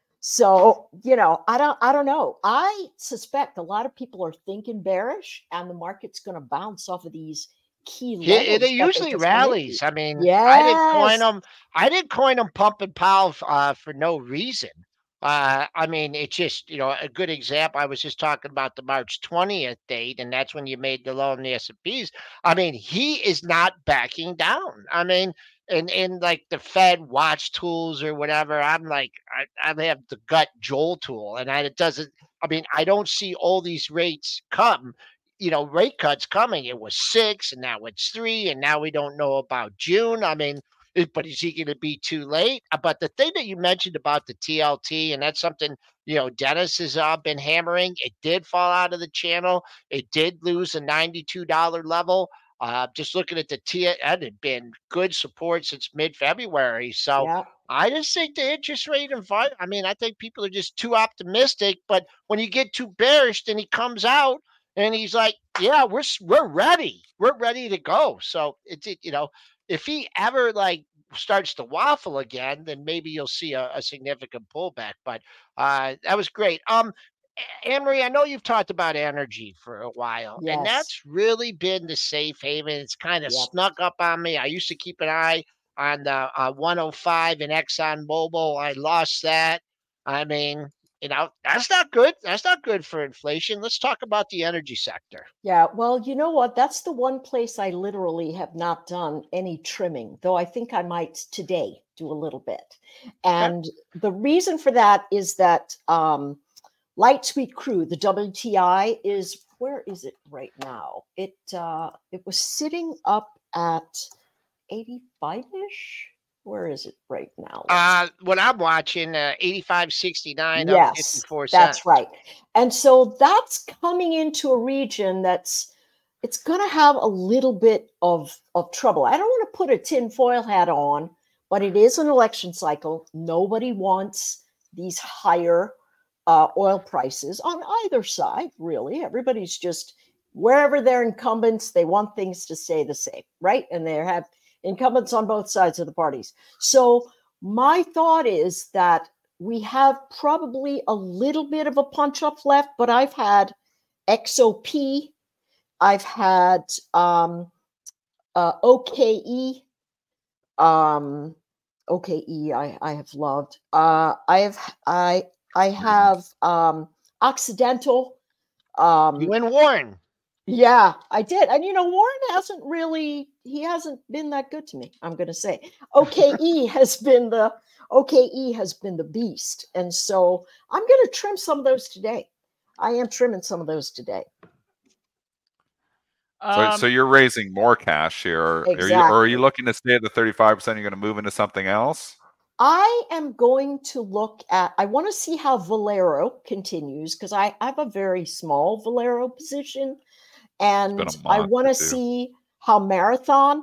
So, I don't know. I suspect a lot of people are thinking bearish and the market's going to bounce off of these key levels. It that they usually just went into. rallies. I mean, Yes. I didn't coin them pump and pow for no reason. I mean, it's just, a good example. I was just talking about the March 20th date, and that's when you made the low in the S&Ps. I mean, he is not backing down. I mean, and like the Fed watch tools or whatever, I'm like, I have the gut Joel tool, and it doesn't. I mean, I don't see all these rates come. Rate cuts coming. It was 6, and now it's 3, and now we don't know about June. I mean, but is he going to be too late? But the thing that you mentioned about the TLT, and that's something, Dennis has been hammering. It did fall out of the channel. It did lose a $92 level. Just looking at the that had been good support since mid-February. So Yeah. I just think the interest rate environment, I mean, I think people are just too optimistic. But when you get too bearish, then he comes out and he's like, yeah, we're ready. We're ready to go. So if he ever starts to waffle again, then maybe you'll see a significant pullback. But that was great. Anne-Marie, I know you've talked about energy for a while, and Yes. that's really been the safe haven. It's kind of Yep. snuck up on me. I used to keep an eye on the 105 in Exxon Mobil. I lost that. I mean, that's not good. That's not good for inflation. Let's talk about the energy sector. Yeah, well, you know what? That's the one place I literally have not done any trimming, though I think I might today do a little bit. And the reason for that is that light sweet crude, the WTI, is, where is it right now? It was sitting up at 85-ish. Where is it right now? What I'm watching, 85.69 up Yes, 54 cents. that's right. And so that's coming into a region it's going to have a little bit of trouble. I don't want to put a tinfoil hat on, but it is an election cycle. Nobody wants these higher oil prices on either side, really. Everybody's just, wherever they're incumbents, they want things to stay the same, right? And they have incumbents on both sides of the parties. So my thought is that we have probably a little bit of a punch up left, but I've had XOP, I've had OKE, OKE I have loved. I have Occidental. You and Warren. Yeah, I did. And Warren hasn't been that good to me, I'm going to say. OKE has been the beast. And so I'm going to trim some of those today. I am trimming some of those today. So you're raising more cash here. Exactly. Or are you looking to stay at the 35%? You're going to move into something else? I am going to I want to see how Valero continues, because I have a very small Valero position. And I want to see how Marathon,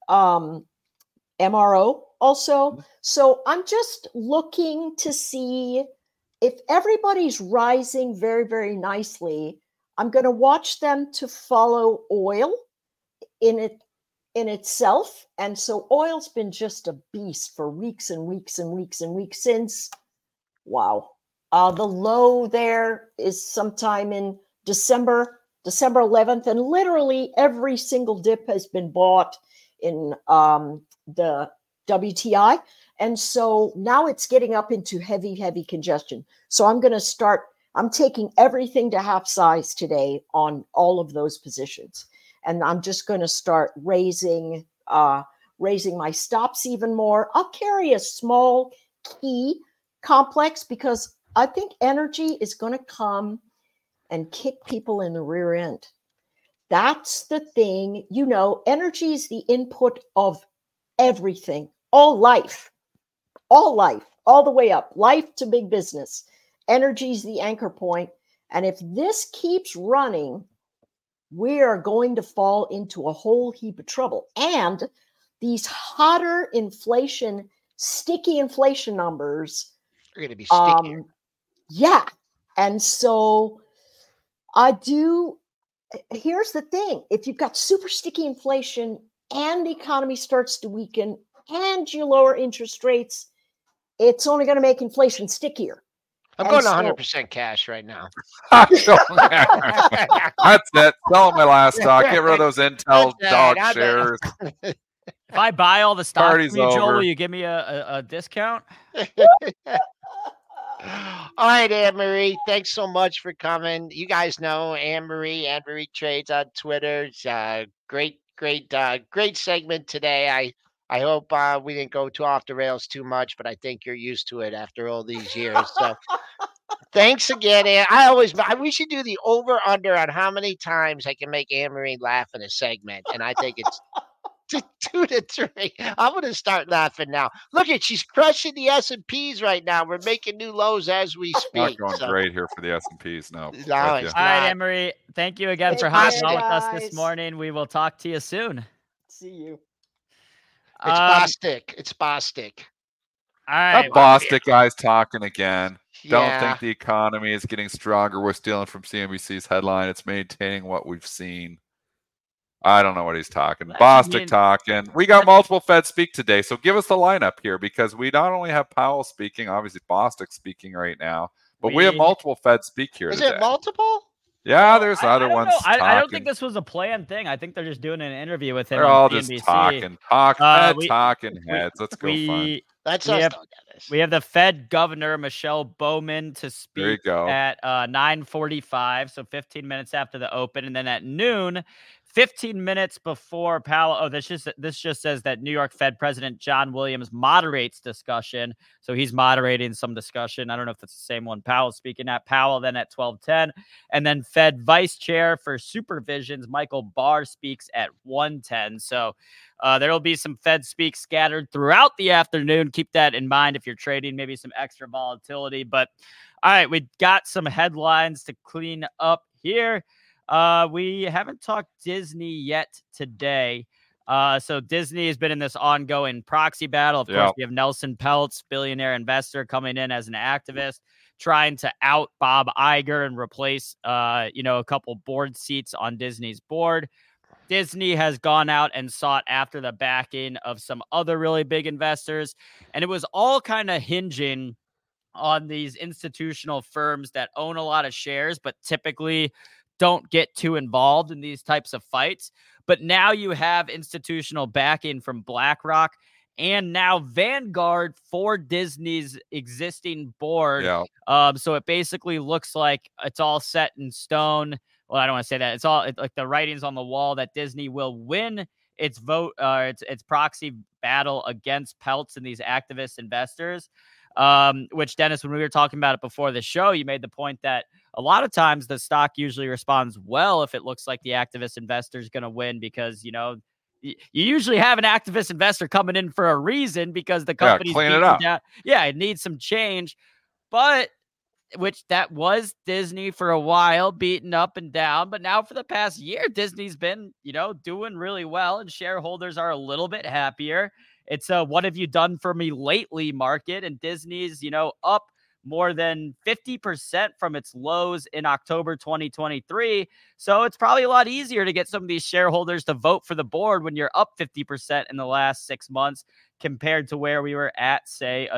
MRO also. So I'm just looking to see if everybody's rising very, very nicely. I'm going to watch them to follow oil in itself. And so oil's been just a beast for weeks and weeks and weeks and weeks since. Wow. The low there is sometime in December 11th, and literally every single dip has been bought in the WTI. And so now it's getting up into heavy, heavy congestion. So I'm taking everything to half size today on all of those positions. And I'm just going to start raising my stops even more. I'll carry a small key complex because I think energy is going to come and kick people in the rear end. That's the thing. Energy is the input of everything, all life, all the way up, life to big business. Energy is the anchor point. And if this keeps running, we are going to fall into a whole heap of trouble. And these hotter sticky inflation numbers are going to be stickier. Yeah. And so I do here's the thing. If you've got super sticky inflation and the economy starts to weaken and you lower interest rates, it's only going to make inflation stickier. I'm And going to so- 100% cash right now. That's it. Sell my last stock. Get rid of those Intel That's dog right. shares. If I buy all the stock Party's from you, Joel, over. will you give me a discount? All right, Anne-Marie, thanks so much for coming. You guys know Anne-Marie Trades on Twitter. It's great segment today. I hope we didn't go too off the rails too much, but I think you're used to it after all these years. So thanks again, Anne. We should do the over under on how many times I can make Anne-Marie laugh in a segment, and I think it's 2 to 3. I'm going to start laughing now. Look at, she's crushing the S&Ps right now. We're making new lows as we Not speak. going So, great here for the S&Ps. No. No, With it's ya. All right, not. Anne-Marie, thank you again Take for hopping care, on with us this guys. morning. We will talk to you soon. See you. It's Bostic. It's Bostic. All right. That Bostic guy's talking again. Don't Yeah. think the economy is getting stronger. We're stealing from CNBC's headline. It's maintaining what we've seen. I don't know what he's talking. Bostic talking. We got multiple Fed speak today, so give us the lineup here because we not only have Powell speaking, obviously Bostic speaking right now, but we have multiple Fed speak here Is today. it multiple? Yeah, there's I other don't ones know. talking. I don't think this was a planned thing. I think they're just doing an interview with him They're on all CNBC. just talking. Talking heads. Let's go fun. That's we us, have- though, Dennis. We have the Fed Governor Michelle Bowman to There you speak go. at 9:45, so 15 minutes after the open, and then at noon, 15 minutes before Powell. Oh, this just says that New York Fed President John Williams moderates discussion, so he's moderating some discussion. I don't know if it's the same one Powell's speaking at. Powell then at 12:10, and then Fed Vice Chair for Supervisions Michael Barr speaks at 1:10. So there will be some Fed speak scattered throughout the afternoon. Keep that in mind if you're trading, maybe some extra volatility. But all right, we got some headlines to clean up here. We haven't talked Disney yet today. So Disney has been in this ongoing proxy battle. Of course, we have Nelson Peltz, billionaire investor, coming in as an activist, trying to out Bob Iger and replace, a couple board seats on Disney's board. Disney has gone out and sought after the backing of some other really big investors. And it was all kind of hinging on these institutional firms that own a lot of shares, but typically don't get too involved in these types of fights. But now you have institutional backing from BlackRock and now Vanguard for Disney's existing board. So it basically looks like it's all set in stone. Well, I don't want to say that. It's all like the writing's on the wall that Disney will win its vote, its proxy battle against Peltz and these activist investors. Which, Dennis, when we were talking about it before the show, you made the point that a lot of times the stock usually responds well if it looks like the activist investor is going to win because, you usually have an activist investor coming in for a reason because the company's clean it up. It needs some change. But which that was Disney for a while, beaten up and down. But now for the past year, Disney's been, doing really well and shareholders are a little bit happier. It's a what have you done for me lately market, and Disney's, up more than 50% from its lows in October 2023. So it's probably a lot easier to get some of these shareholders to vote for the board when you're up 50% in the last 6 months compared to where we were at, say,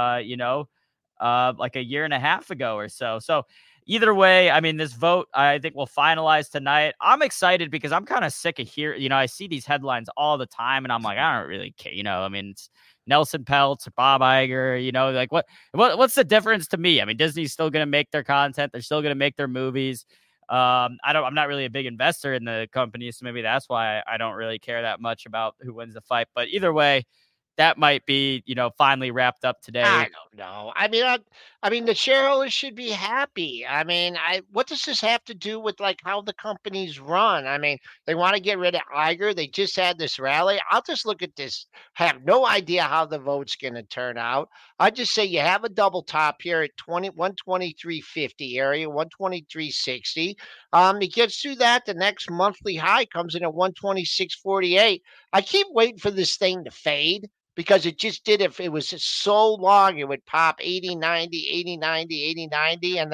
like a year and a half ago or so. So either way, I mean, this vote, I think will finalize tonight. I'm excited because I'm kind of sick of hearing, I see these headlines all the time and I'm like, I don't really care. It's Nelson Peltz, Bob Iger, like what's the difference to me? I mean, Disney's still going to make their content. They're still going to make their movies. I'm not really a big investor in the company. So maybe that's why I don't really care that much about who wins the fight. But either way, that might be, finally wrapped up today. I don't know. I mean, the shareholders should be happy. I mean, what does this have to do with like how the companies run? I mean, they want to get rid of Iger. They just had this rally. I'll just look at this. Have no idea how the vote's going to turn out. I just say you have a double top here at 123.50 area, 123.60. It gets through that. The next monthly high comes in at 126.48. I keep waiting for this thing to fade, because it just did. If it was so long, it would pop 80, 90, 80, 90, 80, 90. And then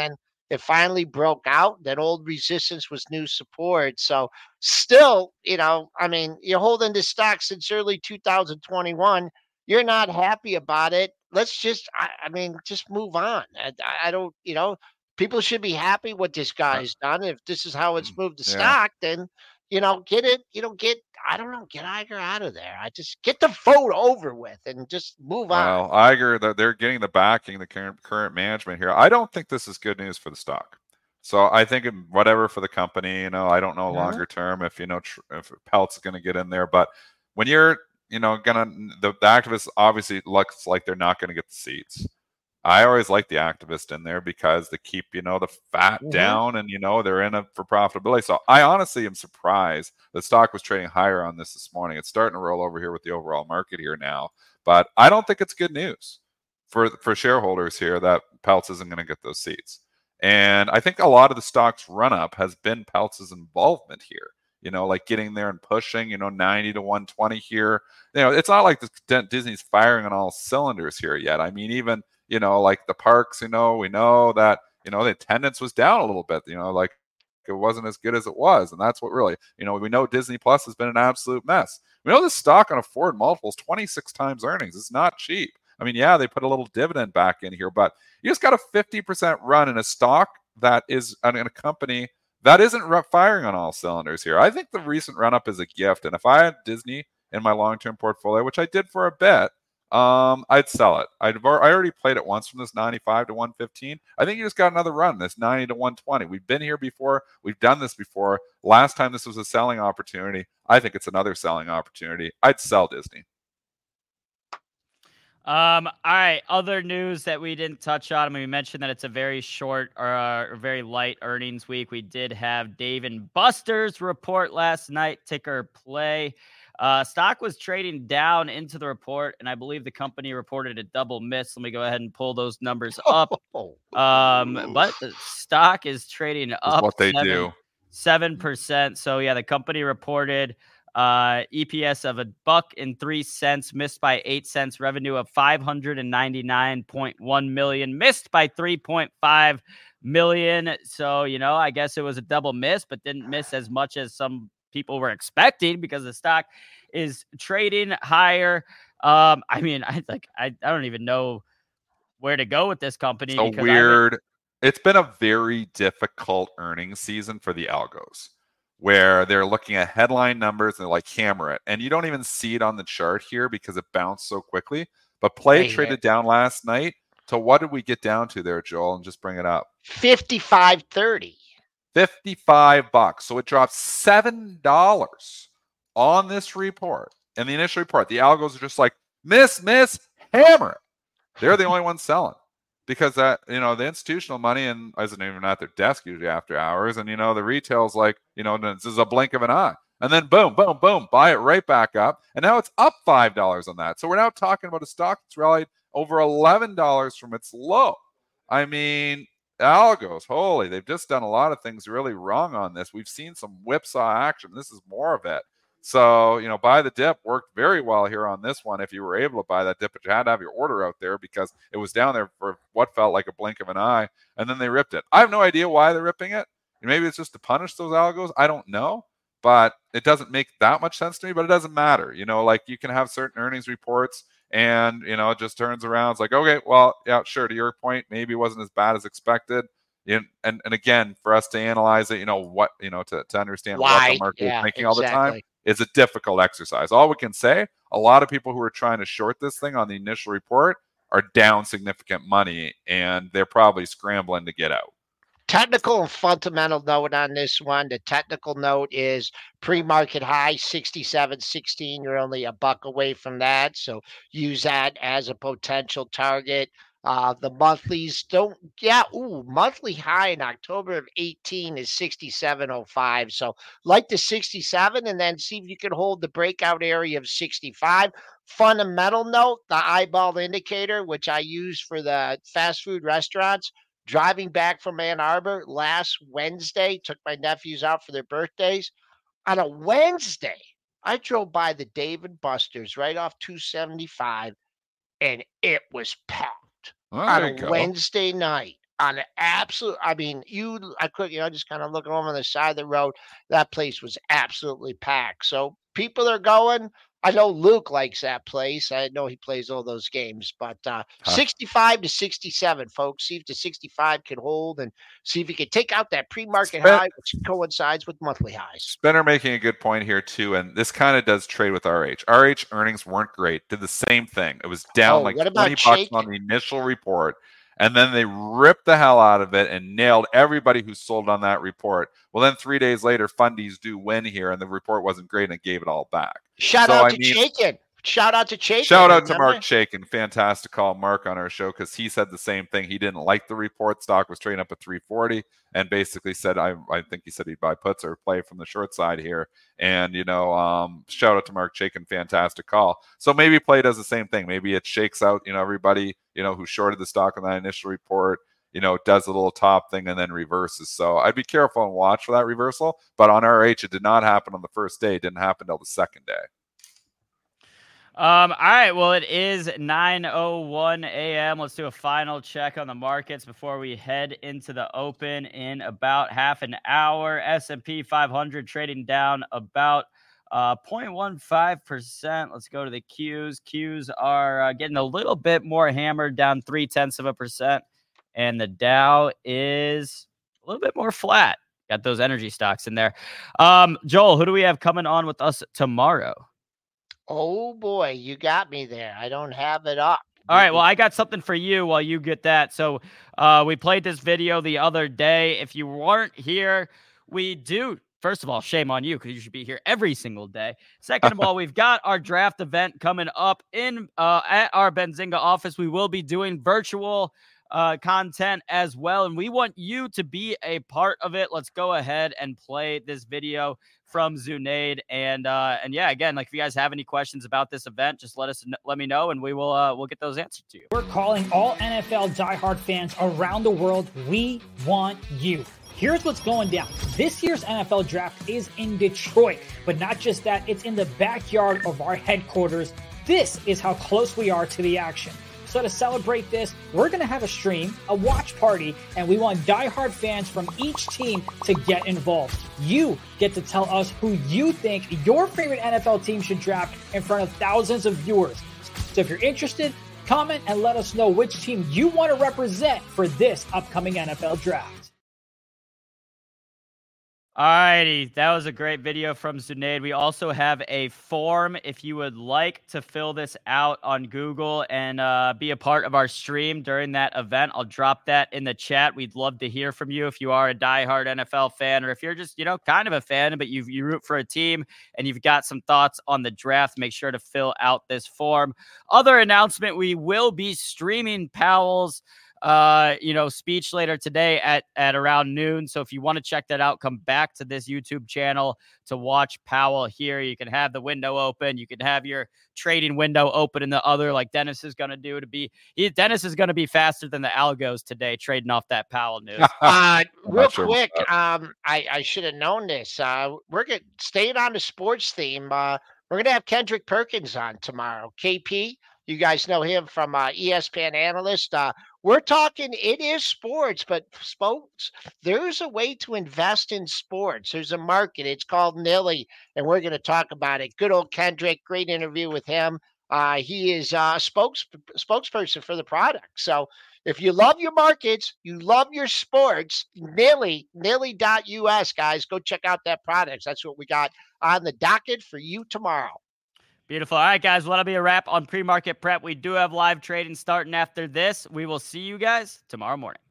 It finally broke out. That old resistance was new support. So still, I mean, you're holding this stock since early 2021. You're not happy about it. Let's just, I mean, just move on. I don't, people should be happy what this guy has done. If this is how it's moved the stock, then, get it, I don't know, get Iger out of there. I just get the vote over with and just move on. Well, Iger, they're getting the backing, the current management here. I don't think this is good news for the stock. So I think whatever for the company, I don't know longer term if if Pelt's going to get in there, but when you're the activists obviously looks like they're not going to get the seats. I always like the activist in there because they keep, the fat down and, they're in it for profitability. So I honestly am surprised the stock was trading higher on this morning. It's starting to roll over here with the overall market here now, but I don't think it's good news for shareholders here that Peltz isn't going to get those seats. And I think a lot of the stock's run up has been Peltz's involvement here. Like getting there and pushing, 90 to 120 here. It's not like Disney's firing on all cylinders here yet. I mean, even, like the parks, we know that, the attendance was down a little bit, like it wasn't as good as it was. And that's what really, we know Disney Plus has been an absolute mess. We know the stock on a forward multiple is 26 times earnings. It's not cheap. I mean, yeah, they put a little dividend back in here, but you just got a 50% run in a stock that is in a company that isn't firing on all cylinders here. I think the recent run-up is a gift. And if I had Disney in my long-term portfolio, which I did for a bit, I'd sell it. I already played it once from this 95 to 115. I think you just got another run, this 90 to 120. We've been here before. We've done this before. Last time this was a selling opportunity. I think it's another selling opportunity. I'd sell Disney. All right. Other news that we didn't touch on. I mean, we mentioned that it's a very short or very light earnings week. We did have Dave & Buster's report last night, ticker PLAY. Stock was trading down into the report, and I believe the company reported a double miss. Let me go ahead and pull those numbers up. But the stock is trading up. What they do. 7%. So yeah, the company reported EPS of $1.03, missed by 8 cents, revenue of $599.1 million, missed by 3.5 million. So, I guess it was a double miss, but didn't miss as much as some people were expecting because the stock is trading higher. I mean, I don't even know where to go with this company. So weird. It's been a very difficult earnings season for the algos, where they're looking at headline numbers and they're like, hammer it. And you don't even see it on the chart here because it bounced so quickly. But PLAY traded down last night. So what did we get down to there, Joel? And just bring it up. $55.30. $55. So it dropped $7 on this report. In the initial report, the algos are just like, miss, hammer it. They're the only ones selling. Because that, the institutional money and isn't even at their desk usually after hours. And, the retail's like, this is a blink of an eye. And then boom, boom, boom, buy it right back up. And now it's up $5 on that. So we're now talking about a stock that's rallied over $11 from its low. I mean, algos, holy, they've just done a lot of things really wrong on this. We've seen some whipsaw action. This is more of it. So, buy the dip worked very well here on this one. If you were able to buy that dip, but you had to have your order out there because it was down there for what felt like a blink of an eye, and then they ripped it. I have no idea why they're ripping it. Maybe it's just to punish those algos. I don't know, but it doesn't make that much sense to me, but it doesn't matter. Like you can have certain earnings reports and, it just turns around. It's like, okay, well, yeah, sure. To your point, maybe it wasn't as bad as expected. And again, for us to analyze it, to understand what the market is thinking all the time is a difficult exercise. All we can say, a lot of people who are trying to short this thing on the initial report are down significant money, and they're probably scrambling to get out. Technical and fundamental note on this one. The technical note is pre-market high 67.16. You're only a buck away from that, so use that as a potential target. The monthlies monthly high in October of 18 is 67.05. So like the 67 and then see if you can hold the breakout area of 65. Fundamental note, the eyeball indicator, which I use for the fast food restaurants. Driving back from Ann Arbor last Wednesday, took my nephews out for their birthdays. On a Wednesday, I drove by the Dave & Buster's right off 275, and it was packed. On a Wednesday night. on an absolute. I mean, I could, just kind of looking over on the side of the road. That place was absolutely packed. So people are going. I know Luke likes that place. I know he plays all those games, but 65 to 67, folks. See if the 65 can hold and see if he can take out that pre-market high, which coincides with monthly highs. Spinner making a good point here too, and this kind of does trade with RH. RH earnings weren't great. Did the same thing. It was down like $20 on the initial report. And then they ripped the hell out of it and nailed everybody who sold on that report. Well, then 3 days later, fundies do win here, and the report wasn't great, and it gave it all back. Shout out to Chaikin. Shout out to Mark Chaikin. Fantastic call, Mark, on our show, because he said the same thing. He didn't like the report. Stock was trading up at 340 and basically said, I think he said he'd buy puts or play from the short side here. And, shout out to Mark Chaikin. Fantastic call. So maybe play does the same thing. Maybe it shakes out, everybody, who shorted the stock on that initial report, does a little top thing and then reverses. So I'd be careful and watch for that reversal. But on RH, it did not happen on the first day. It didn't happen till the second day. All right. Well, it is 9:01 a.m. Let's do a final check on the markets before we head into the open in about half an hour. S&P 500 trading down about 0.15%. Let's go to the Qs. Qs are getting a little bit more hammered, down 0.3%. And the Dow is a little bit more flat. Got those energy stocks in there. Joel, who do we have coming on with us tomorrow? Oh boy, you got me there. I don't have it up. All right, well, I got something for you while you get that. So we played this video the other day. If you weren't here, we do. First of all, shame on you because you should be here every single day. Second of all, we've got our draft event coming up in at our Benzinga office. We will be doing virtual content as well, and we want you to be a part of it. Let's go ahead and play this video from Zunaid, and yeah, again, like if you guys have any questions about this event, just let me know, and we'll get those answered to you. We're calling all NFL diehard fans around the world. We want you. Here's what's going down. This year's NFL draft is in Detroit, but not just that, it's in the backyard of our headquarters. This is how close we are to the action. So to celebrate this, we're going to have a stream, a watch party, and we want diehard fans from each team to get involved. You get to tell us who you think your favorite NFL team should draft in front of thousands of viewers. So if you're interested, comment and let us know which team you want to represent for this upcoming NFL draft. Alrighty, that was a great video from Zunaid. We also have a form if you would like to fill this out on Google and be a part of our stream during that event. I'll drop that in the chat. We'd love to hear from you if you are a diehard NFL fan, or if you're just, kind of a fan, but you root for a team and you've got some thoughts on the draft. Make sure to fill out this form. Other announcement, we will be streaming Powell's speech later today at around noon. So if you want to check that out, come back to this YouTube channel to watch Powell here. You can have the window open. You can have your trading window open in the other, like Dennis is going to do. Dennis is going to be faster than the algos today trading off that Powell news. Real quick, I should have known this. We're going to stay on the sports theme. We're going to have Kendrick Perkins on tomorrow. KP, you guys know him from ESPN analyst. We're talking, it is sports, but folks, there's a way to invest in sports. There's a market. It's called Nilly, and we're going to talk about it. Good old Kendrick, great interview with him. He is a spokesperson for the product. So if you love your markets, you love your sports, Nilly.us, guys, go check out that product. That's what we got on the docket for you tomorrow. Beautiful. All right, guys. Well, that'll be a wrap on pre-market prep. We do have live trading starting after this. We will see you guys tomorrow morning.